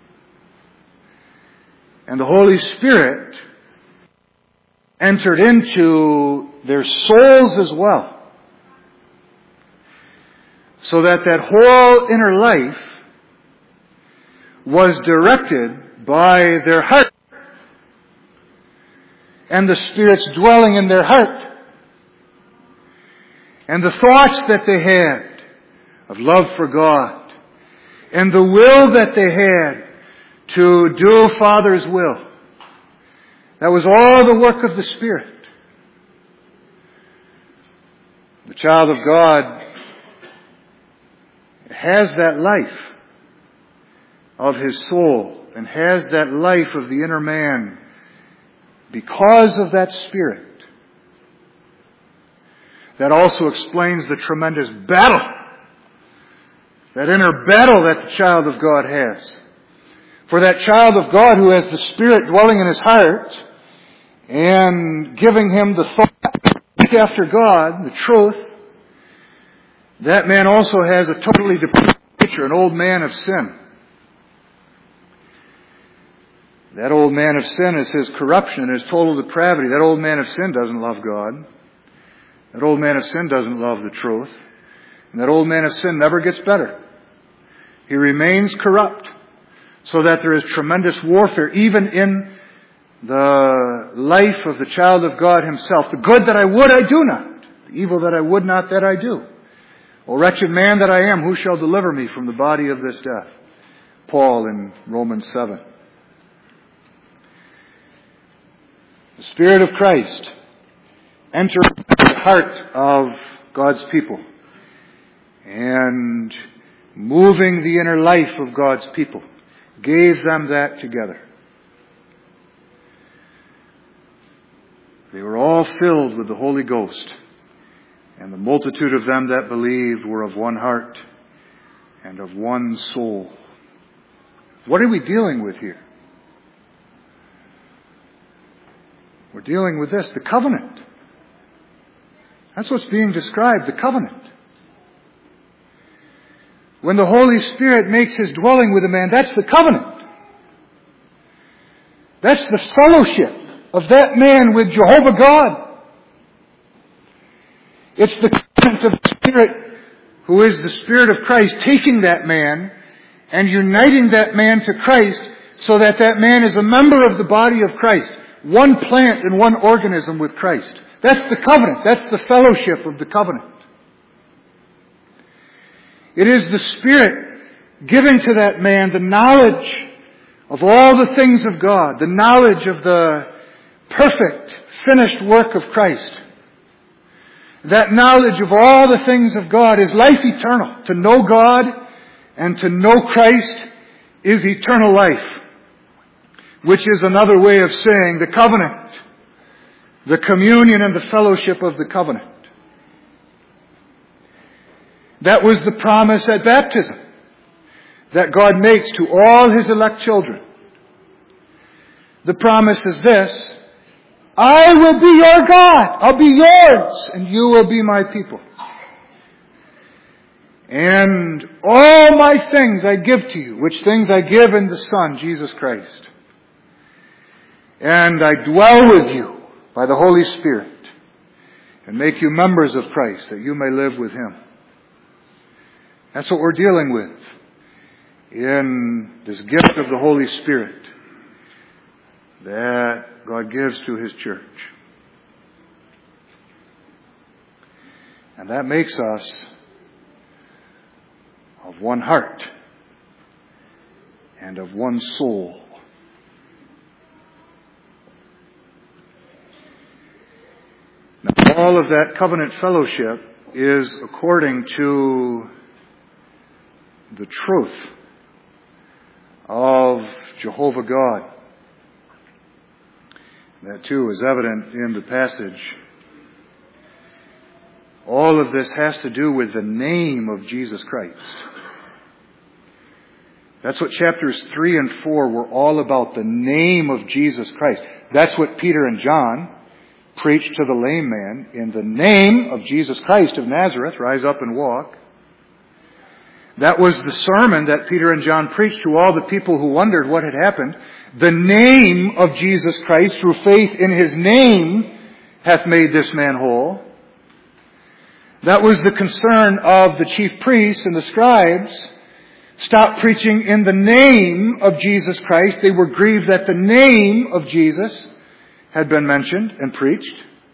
And the Holy Spirit entered into their souls as well. So that that whole inner life was directed by their heart. And the Spirit's dwelling in their heart. And the thoughts that they had of love for God. And the will that they had to do Father's will. That was all the work of the Spirit. The child of God has that life of his soul and has that life of the inner man because of that Spirit. That also explains the tremendous battle, that inner battle that the child of God has. For that child of God who has the Spirit dwelling in his heart and giving him the thought after God, the truth, that man also has a totally depraved nature, an old man of sin. That old man of sin is his corruption and his total depravity. That old man of sin doesn't love God. That old man of sin doesn't love the truth. And that old man of sin never gets better. He remains corrupt. So that there is tremendous warfare even in the life of the child of God himself. The good that I would, I do not. The evil that I would not, that I do. O wretched man that I am, who shall deliver me from the body of this death? Paul in Romans seven. The Spirit of Christ entered the heart of God's people and moving the inner life of God's people gave them that together. They were all filled with the Holy Ghost, and the multitude of them that believed were of one heart and of one soul. What are we dealing with here? We're dealing with this, the covenant. That's what's being described, the covenant. When the Holy Spirit makes His dwelling with a man, that's the covenant. That's the fellowship of that man with Jehovah God. It's the covenant of the Spirit, who is the Spirit of Christ, taking that man and uniting that man to Christ so that that man is a member of the body of Christ. One plant and one organism with Christ. That's the covenant. That's the fellowship of the covenant. It is the Spirit giving to that man the knowledge of all the things of God, the knowledge of the perfect, finished work of Christ. That knowledge of all the things of God is life eternal. To know God and to know Christ is eternal life, which is another way of saying the covenant. the communion and the fellowship of the covenant. That was the promise at baptism that God makes to all His elect children. The promise is this: I will be your God. I'll be yours, and you will be my people. And all my things I give to you, which things I give in the Son, Jesus Christ. And I dwell with you by the Holy Spirit and make you members of Christ, that you may live with Him. That's what we're dealing with in this gift of the Holy Spirit that God gives to His church. And that makes us of one heart and of one soul. Now, all of that covenant fellowship is according to the truth of Jehovah God. That too is evident in the passage. All of this has to do with the name of Jesus Christ. That's what chapters three and four were all about, the name of Jesus Christ. That's what Peter and John preached to the lame man. In the name of Jesus Christ of Nazareth, rise up and walk. That was the sermon that Peter and John preached to all the people who wondered what had happened. The name of Jesus Christ, through faith in His name, hath made this man whole. That was the concern of the chief priests and the scribes. Stop preaching in the name of Jesus Christ. They were grieved that the name of Jesus had been mentioned and preached.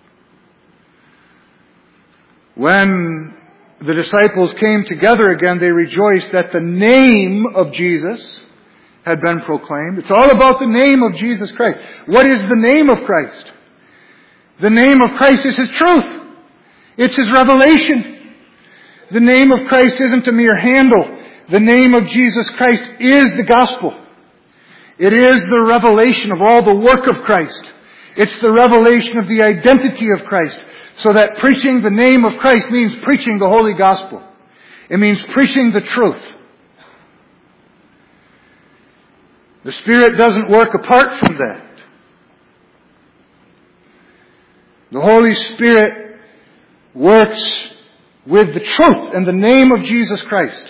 When the disciples came together again, they rejoiced that the name of Jesus had been proclaimed. It's all about the name of Jesus Christ. What is the name of Christ? The name of Christ is His truth. It's His revelation. The name of Christ isn't a mere handle. The name of Jesus Christ is the gospel. It is the revelation of all the work of Christ. It's the revelation of the identity of Christ. So that preaching the name of Christ means preaching the holy gospel. It means preaching the truth. The Spirit doesn't work apart from that. The Holy Spirit works with the truth and the name of Jesus Christ.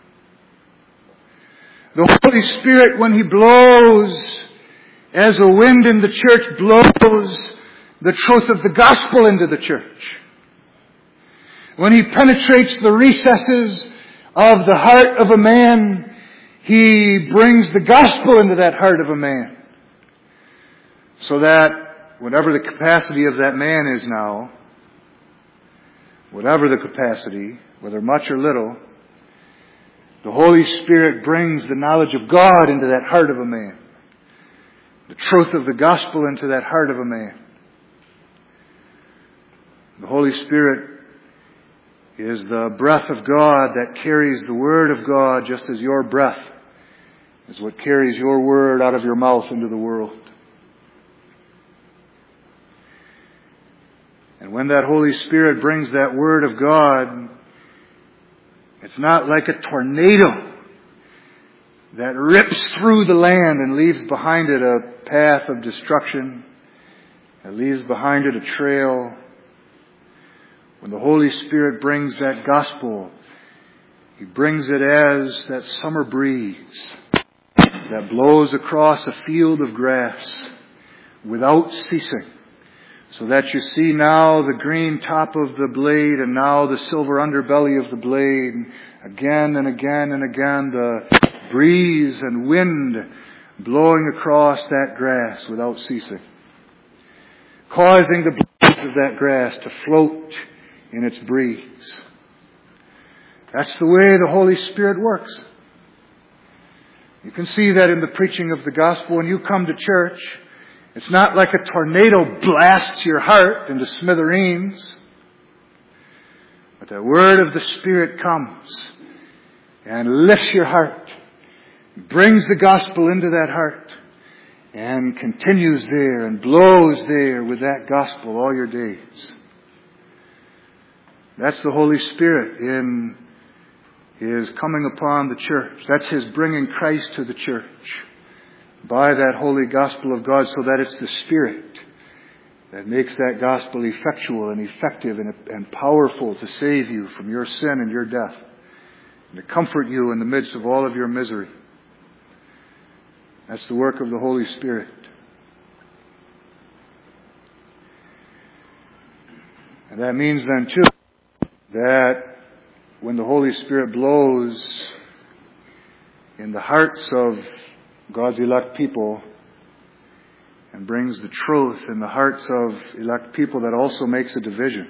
The Holy Spirit, when He blows as a wind in the church, blows the truth of the gospel into the church. When He penetrates the recesses of the heart of a man, He brings the gospel into that heart of a man. So that whatever the capacity of that man is now, whatever the capacity, whether much or little, the Holy Spirit brings the knowledge of God into that heart of a man. The truth of the gospel into that heart of a man. The Holy Spirit is the breath of God that carries the Word of God, just as your breath is what carries your Word out of your mouth into the world. And when that Holy Spirit brings that Word of God, it's not like a tornado that rips through the land and leaves behind it a path of destruction. It leaves behind it a trail. When the Holy Spirit brings that gospel, He brings it as that summer breeze that blows across a field of grass without ceasing. So that you see now the green top of the blade and now the silver underbelly of the blade. Again and again and again the breeze and wind blowing across that grass without ceasing. Causing the blades of that grass to float in its breeze. That's the way the Holy Spirit works. You can see that in the preaching of the gospel. When you come to church, it's not like a tornado blasts your heart into smithereens. But the Word of the Spirit comes and lifts your heart, brings the gospel into that heart, and continues there and blows there with that gospel all your days. That's the Holy Spirit in His coming upon the church. That's His bringing Christ to the church by that holy gospel of God, so that it's the Spirit that makes that gospel effectual and effective and, and powerful to save you from your sin and your death, and to comfort you in the midst of all of your misery. That's the work of the Holy Spirit. And that means then too that when the Holy Spirit blows in the hearts of God's elect people and brings the truth in the hearts of elect people, that also makes a division.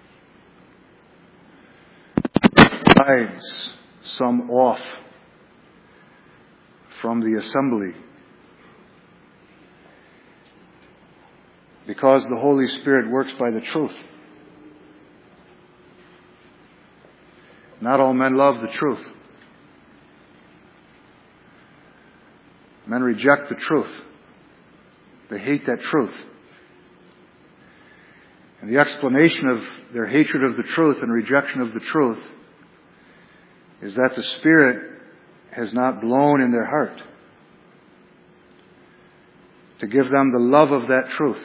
Divides some off from the assembly, because the Holy Spirit works by the truth. Not all men love the truth. Men reject the truth. They hate that truth. And the explanation of their hatred of the truth and rejection of the truth is that the Spirit has not blown in their heart to give them the love of that truth.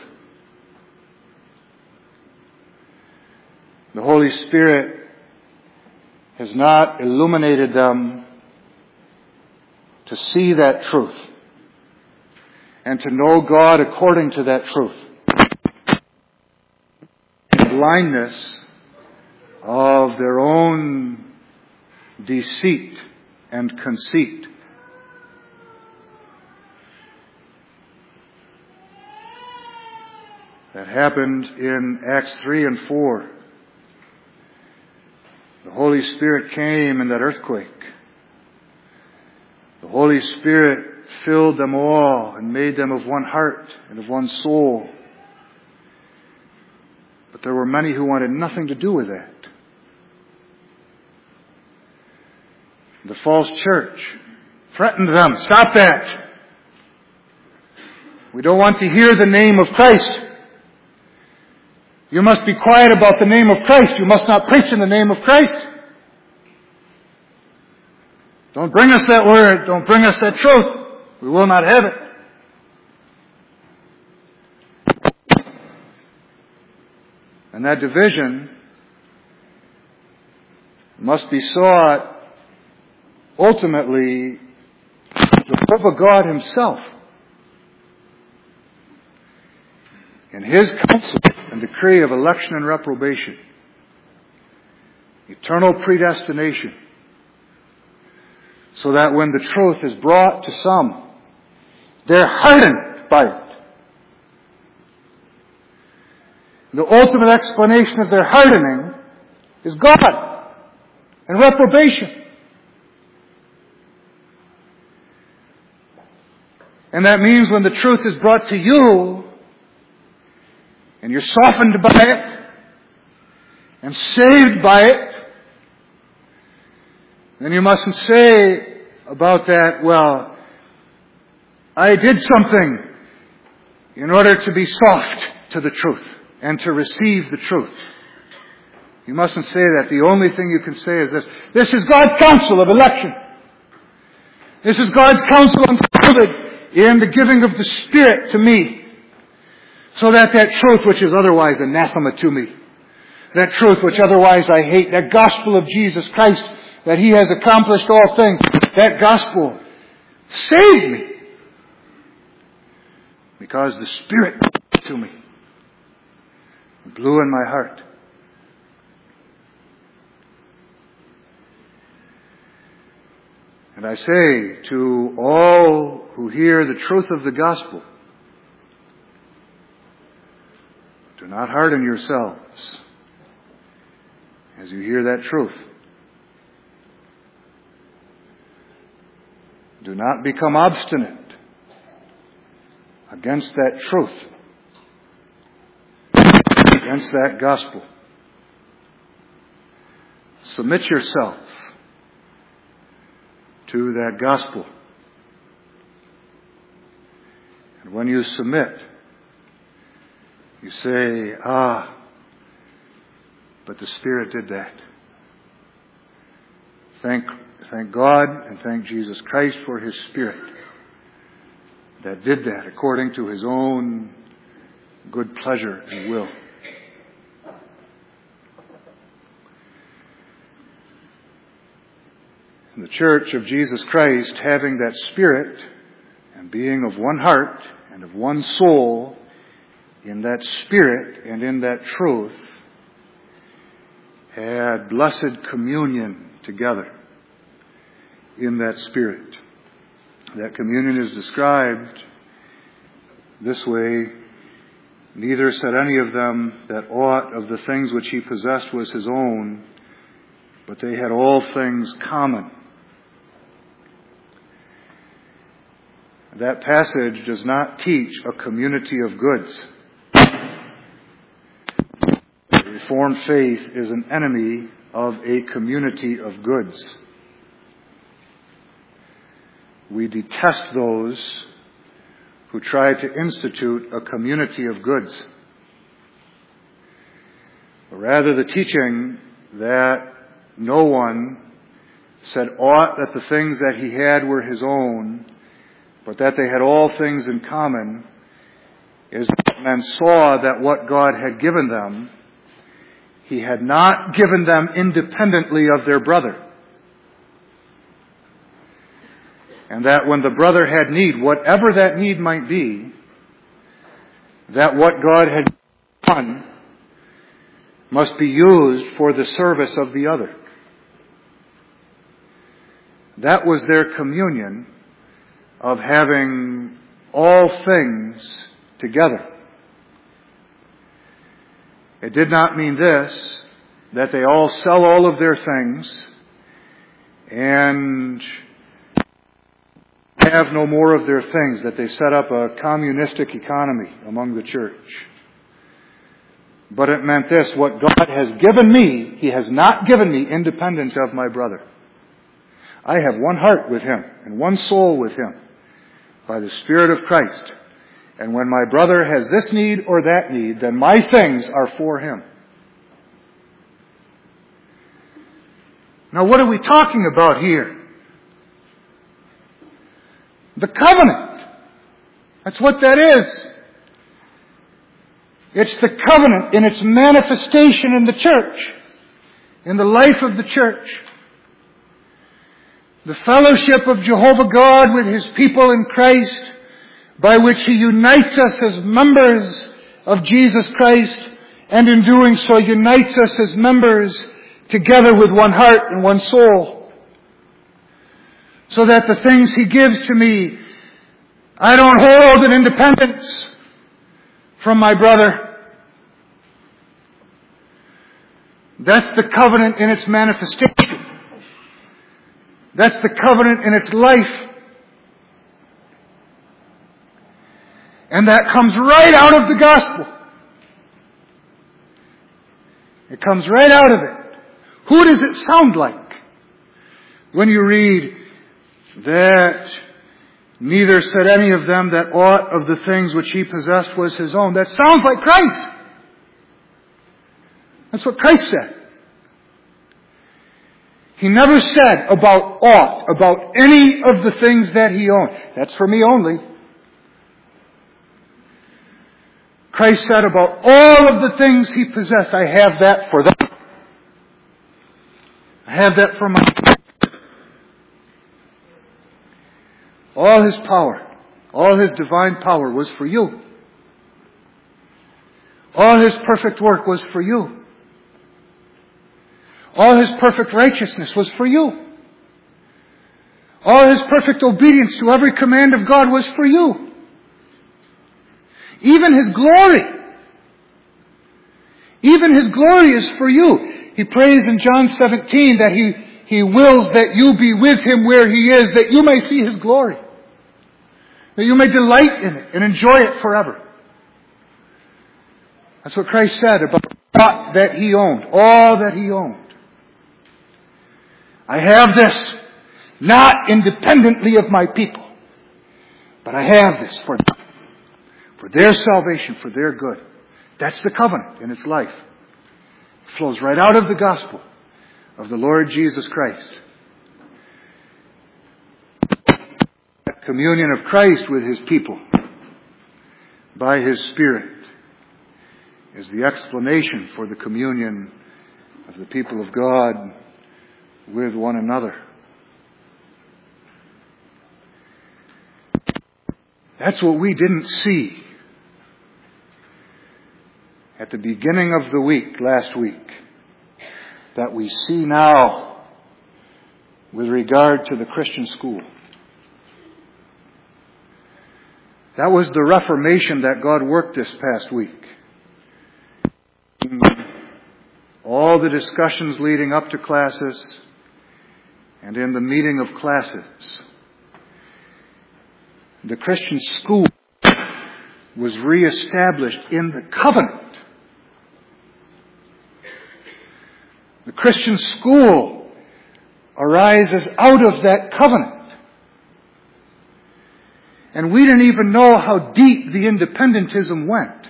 The Holy Spirit has not illuminated them to see that truth and to know God according to that truth. The blindness of their own deceit and conceit. That happened in Acts three and four. The Holy Spirit came in that earthquake. The Holy Spirit filled them all and made them of one heart and of one soul. But there were many who wanted nothing to do with that. The false church threatened them. Stop that. We don't want to hear the name of Christ. You must be quiet about the name of Christ. You must not preach in the name of Christ. Don't bring us that word. Don't bring us that truth. We will not have it. And that division must be sought ultimately before God Himself, in His counsel and decree of election and reprobation, eternal predestination, so that when the truth is brought to some, they're hardened by it. The ultimate explanation of their hardening is God and reprobation. And that means when the truth is brought to you, and you're softened by it, and saved by it, then you mustn't say about that, well, I did something in order to be soft to the truth and to receive the truth. You mustn't say that. The only thing you can say is this. This is God's counsel of election. This is God's counsel unfolded in the giving of the Spirit to me, so that that truth which is otherwise anathema to me, that truth which otherwise I hate, that gospel of Jesus Christ, that He has accomplished all things, that gospel saved me because the Spirit to me blew in my heart. And I say to all who hear the truth of the gospel, do not harden yourselves as you hear that truth. Do not become obstinate against that truth, against that gospel. Submit yourself to that gospel. And when you submit, you say, ah, but the Spirit did that. Thank, thank God and thank Jesus Christ for His Spirit that did that according to His own good pleasure and will. And the Church of Jesus Christ, having that Spirit and being of one heart and of one soul, in that Spirit and in that truth, had blessed communion together in that Spirit. That communion is described this way: neither said any of them that aught of the things which he possessed was his own, but they had all things common. That passage does not teach a community of goods. The Reformed faith is an enemy of a community of goods. We detest those who try to institute a community of goods. Rather, the teaching that no one said aught that the things that he had were his own, but that they had all things in common, is that men saw that what God had given them, He had not given them independently of their brother. And that when the brother had need, whatever that need might be, that what God had done must be used for the service of the other. That was their communion of having all things together. It did not mean this, that they all sell all of their things and have no more of their things, that they set up a communistic economy among the church. But it meant this: what God has given me, He has not given me independent of my brother. I have one heart with him and one soul with him by the Spirit of Christ. And when my brother has this need or that need, then my things are for him. Now, what are we talking about here? The covenant. That's what that is. It's the covenant in its manifestation in the church, in the life of the church. The fellowship of Jehovah God with His people in Christ, by which He unites us as members of Jesus Christ, and in doing so unites us as members together with one heart and one soul. So that the things He gives to me, I don't hold in independence from my brother. That's the covenant in its manifestation. That's the covenant in its life. And that comes right out of the gospel. It comes right out of it. Who does it sound like when you read that neither said any of them that aught of the things which he possessed was his own? That sounds like Christ. That's what Christ said. He never said about aught, about any of the things that he owned. That's for me only. Christ said about all of the things he possessed, I have that for them. I have that for my... All His power, all His divine power was for you. All His perfect work was for you. All His perfect righteousness was for you. All His perfect obedience to every command of God was for you. Even His glory. Even His glory is for you. He prays in John seventeen that He, He wills that you be with Him where He is, that you may see His glory. That you may delight in it and enjoy it forever. That's what Christ said about all that He owned. All that He owned. I have this not independently of my people, but I have this for them. for their salvation, for their good. That's the covenant in its life. It flows right out of the gospel of the Lord Jesus Christ. That communion of Christ with His people by His Spirit is the explanation for the communion of the people of God with one another. That's what we didn't see at the beginning of the week, last week, that we see now with regard to the Christian school. That was the Reformation that God worked this past week. All the discussions leading up to classes and in the meeting of classes, the Christian school was reestablished in the covenant. The Christian school arises out of that covenant. And we didn't even know how deep the independentism went.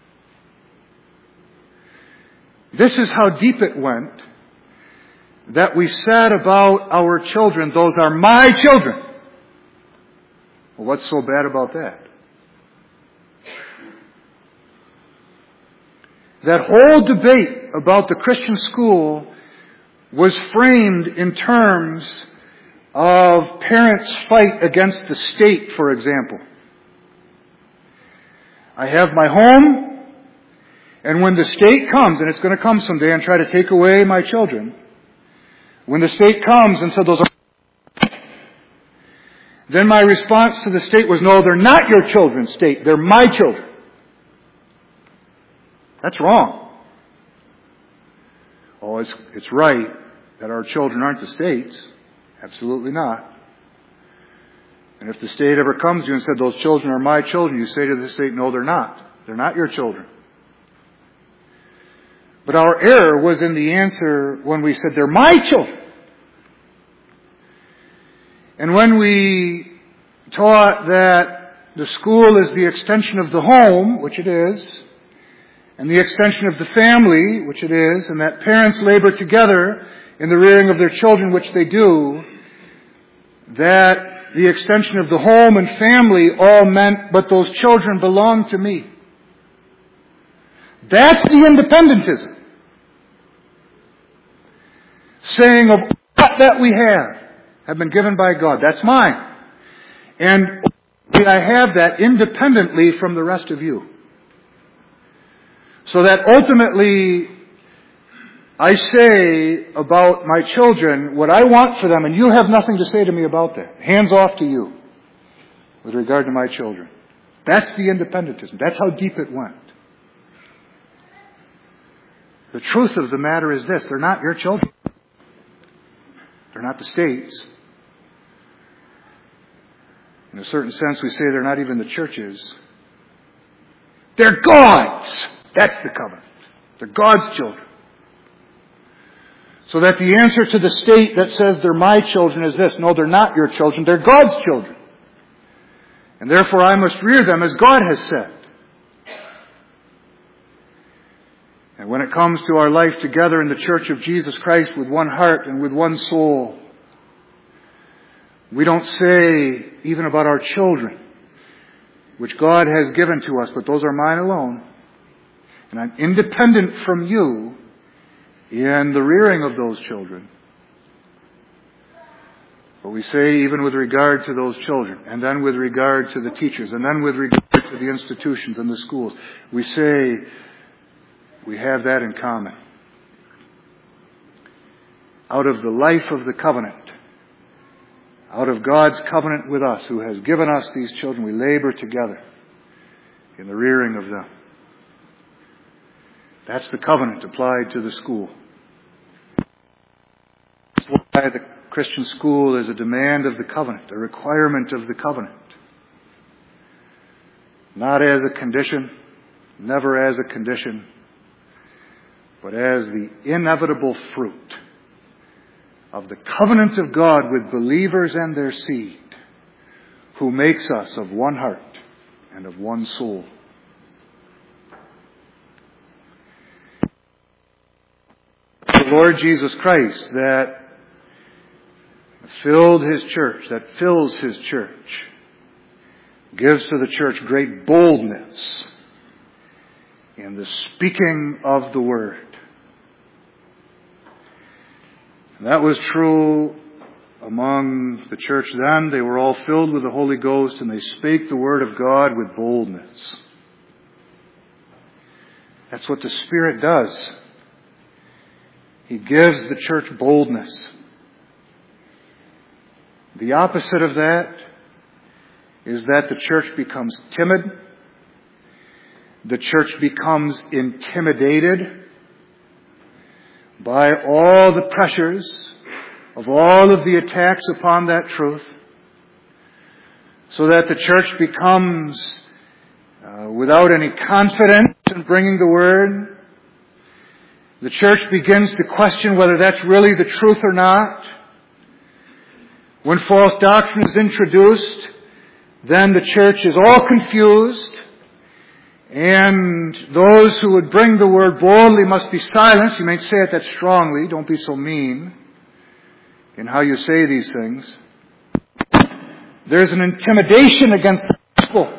This is how deep it went, that we said about our children, those are my children. Well, what's so bad about that? That whole debate about the Christian school was framed in terms of parents' fight against the state, for example. I have my home, and when the state comes, and it's going to come someday and try to take away my children, when the state comes and said those are, then my response to the state was, no, they're not your children, state. They're my children. That's wrong. Oh, it's, it's right that our children aren't the state's. Absolutely not. And if the state ever comes to you and said, those children are my children, you say to the state, no, they're not. They're not your children. But our error was in the answer when we said, they're my children. And when we taught that the school is the extension of the home, which it is, and the extension of the family, which it is, and that parents labor together in the rearing of their children, which they do, that the extension of the home and family all meant, but those children belong to me. That's the independentism. Saying of all that we have, have been given by God. That's mine. And I have that independently from the rest of you. So that ultimately, I say about my children what I want for them, and you have nothing to say to me about that. Hands off to you with regard to my children. That's the independentism. That's how deep it went. The truth of the matter is this. They're not your children. They're not the state's. In a certain sense, we say they're not even the church's. They're God's. That's the covenant. They're God's children. So that the answer to the state that says they're my children is this. No, they're not your children. They're God's children. And therefore I must rear them as God has said. And when it comes to our life together in the Church of Jesus Christ with one heart and with one soul, we don't say even about our children, which God has given to us, but those are mine alone. And I'm independent from you in the rearing of those children. But we say even with regard to those children, and then with regard to the teachers, and then with regard to the institutions and the schools, we say we have that in common. Out of the life of the covenant, out of God's covenant with us, who has given us these children, we labor together in the rearing of them. That's the covenant applied to the school. That's why the Christian school is a demand of the covenant, a requirement of the covenant. Not as a condition, never as a condition, but as the inevitable fruit of the covenant of God with believers and their seed, who makes us of one heart and of one soul. The Lord Jesus Christ that filled His church, that fills His church, gives to the church great boldness in the speaking of the Word. And that was true among the church then. They were all filled with the Holy Ghost, and they spake the Word of God with boldness. That's what the Spirit does. He gives the church boldness. The opposite of that is that the church becomes timid. The church becomes intimidated by all the pressures of all of the attacks upon that truth, so that the church becomes uh, without any confidence in bringing the Word. The church begins to question whether that's really the truth or not. When false doctrine is introduced, then the church is all confused, and those who would bring the Word boldly must be silenced. You may say it that strongly. Don't be so mean in how you say these things. There's an intimidation against the gospel.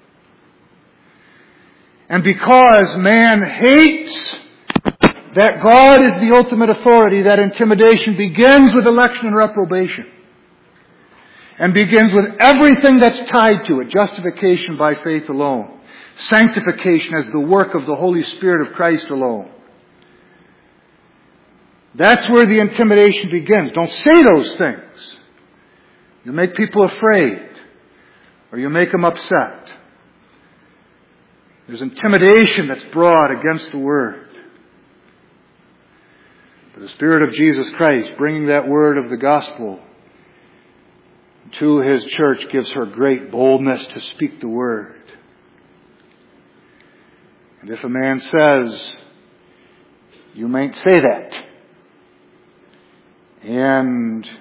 And because man hates that God is the ultimate authority, that intimidation begins with election and reprobation. And begins with everything that's tied to it. Justification by faith alone. Sanctification as the work of the Holy Spirit of Christ alone. That's where the intimidation begins. Don't say those things. You make people afraid. Or you make them upset. There's intimidation that's brought against the Word. But the Spirit of Jesus Christ, bringing that Word of the gospel to His church, gives her great boldness to speak the Word. And if a man says, you mayn't say that, and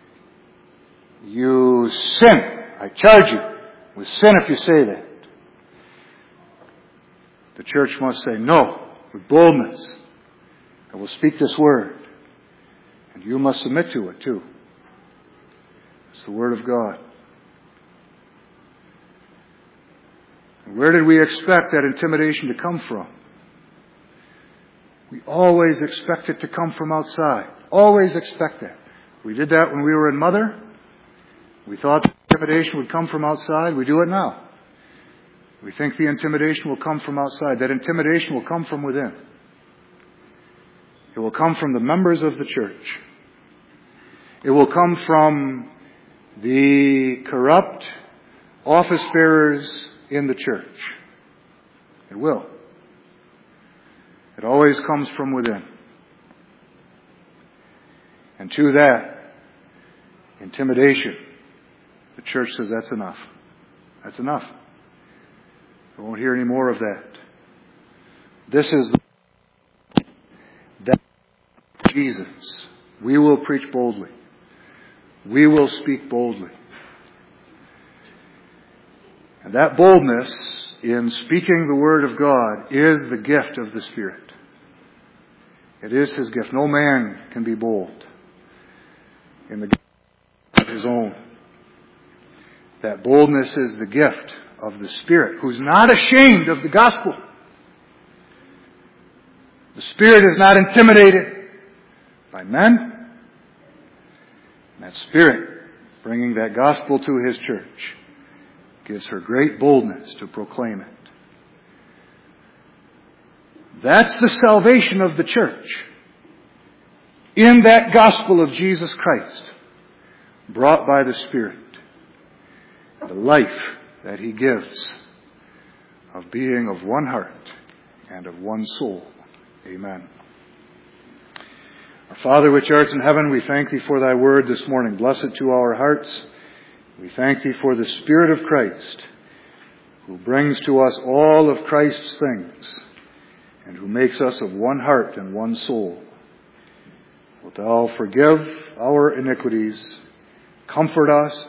you sin, I charge you with sin if you say that, the church must say, no, with boldness, I will speak this Word. And you must submit to it too. It's the Word of God. And where did we expect that intimidation to come from? We always expect it to come from outside. Always expect that. We did that when we were in Mother. We thought the intimidation would come from outside. We do it now. We think the intimidation will come from outside. That intimidation will come from within. It will come from the members of the church. It will come from the corrupt office bearers in the church. It will. It always comes from within. And to that intimidation, the church says, that's enough. That's enough. I won't hear any more of that. This is the that Jesus. We will preach boldly. We will speak boldly. And that boldness in speaking the Word of God is the gift of the Spirit. It is His gift. No man can be bold in the gift of his own. That boldness is the gift of the Spirit, who's not ashamed of the gospel. The Spirit is not intimidated by men. And that Spirit, bringing that gospel to His church, gives her great boldness to proclaim it. That's the salvation of the church. In that gospel of Jesus Christ, brought by the Spirit. The life that He gives of being of one heart and of one soul. Amen. Our Father which art in heaven, we thank Thee for Thy word this morning. Bless it to our hearts. We thank Thee for the Spirit of Christ, who brings to us all of Christ's things, and who makes us of one heart and one soul. Wilt Thou forgive our iniquities, comfort us,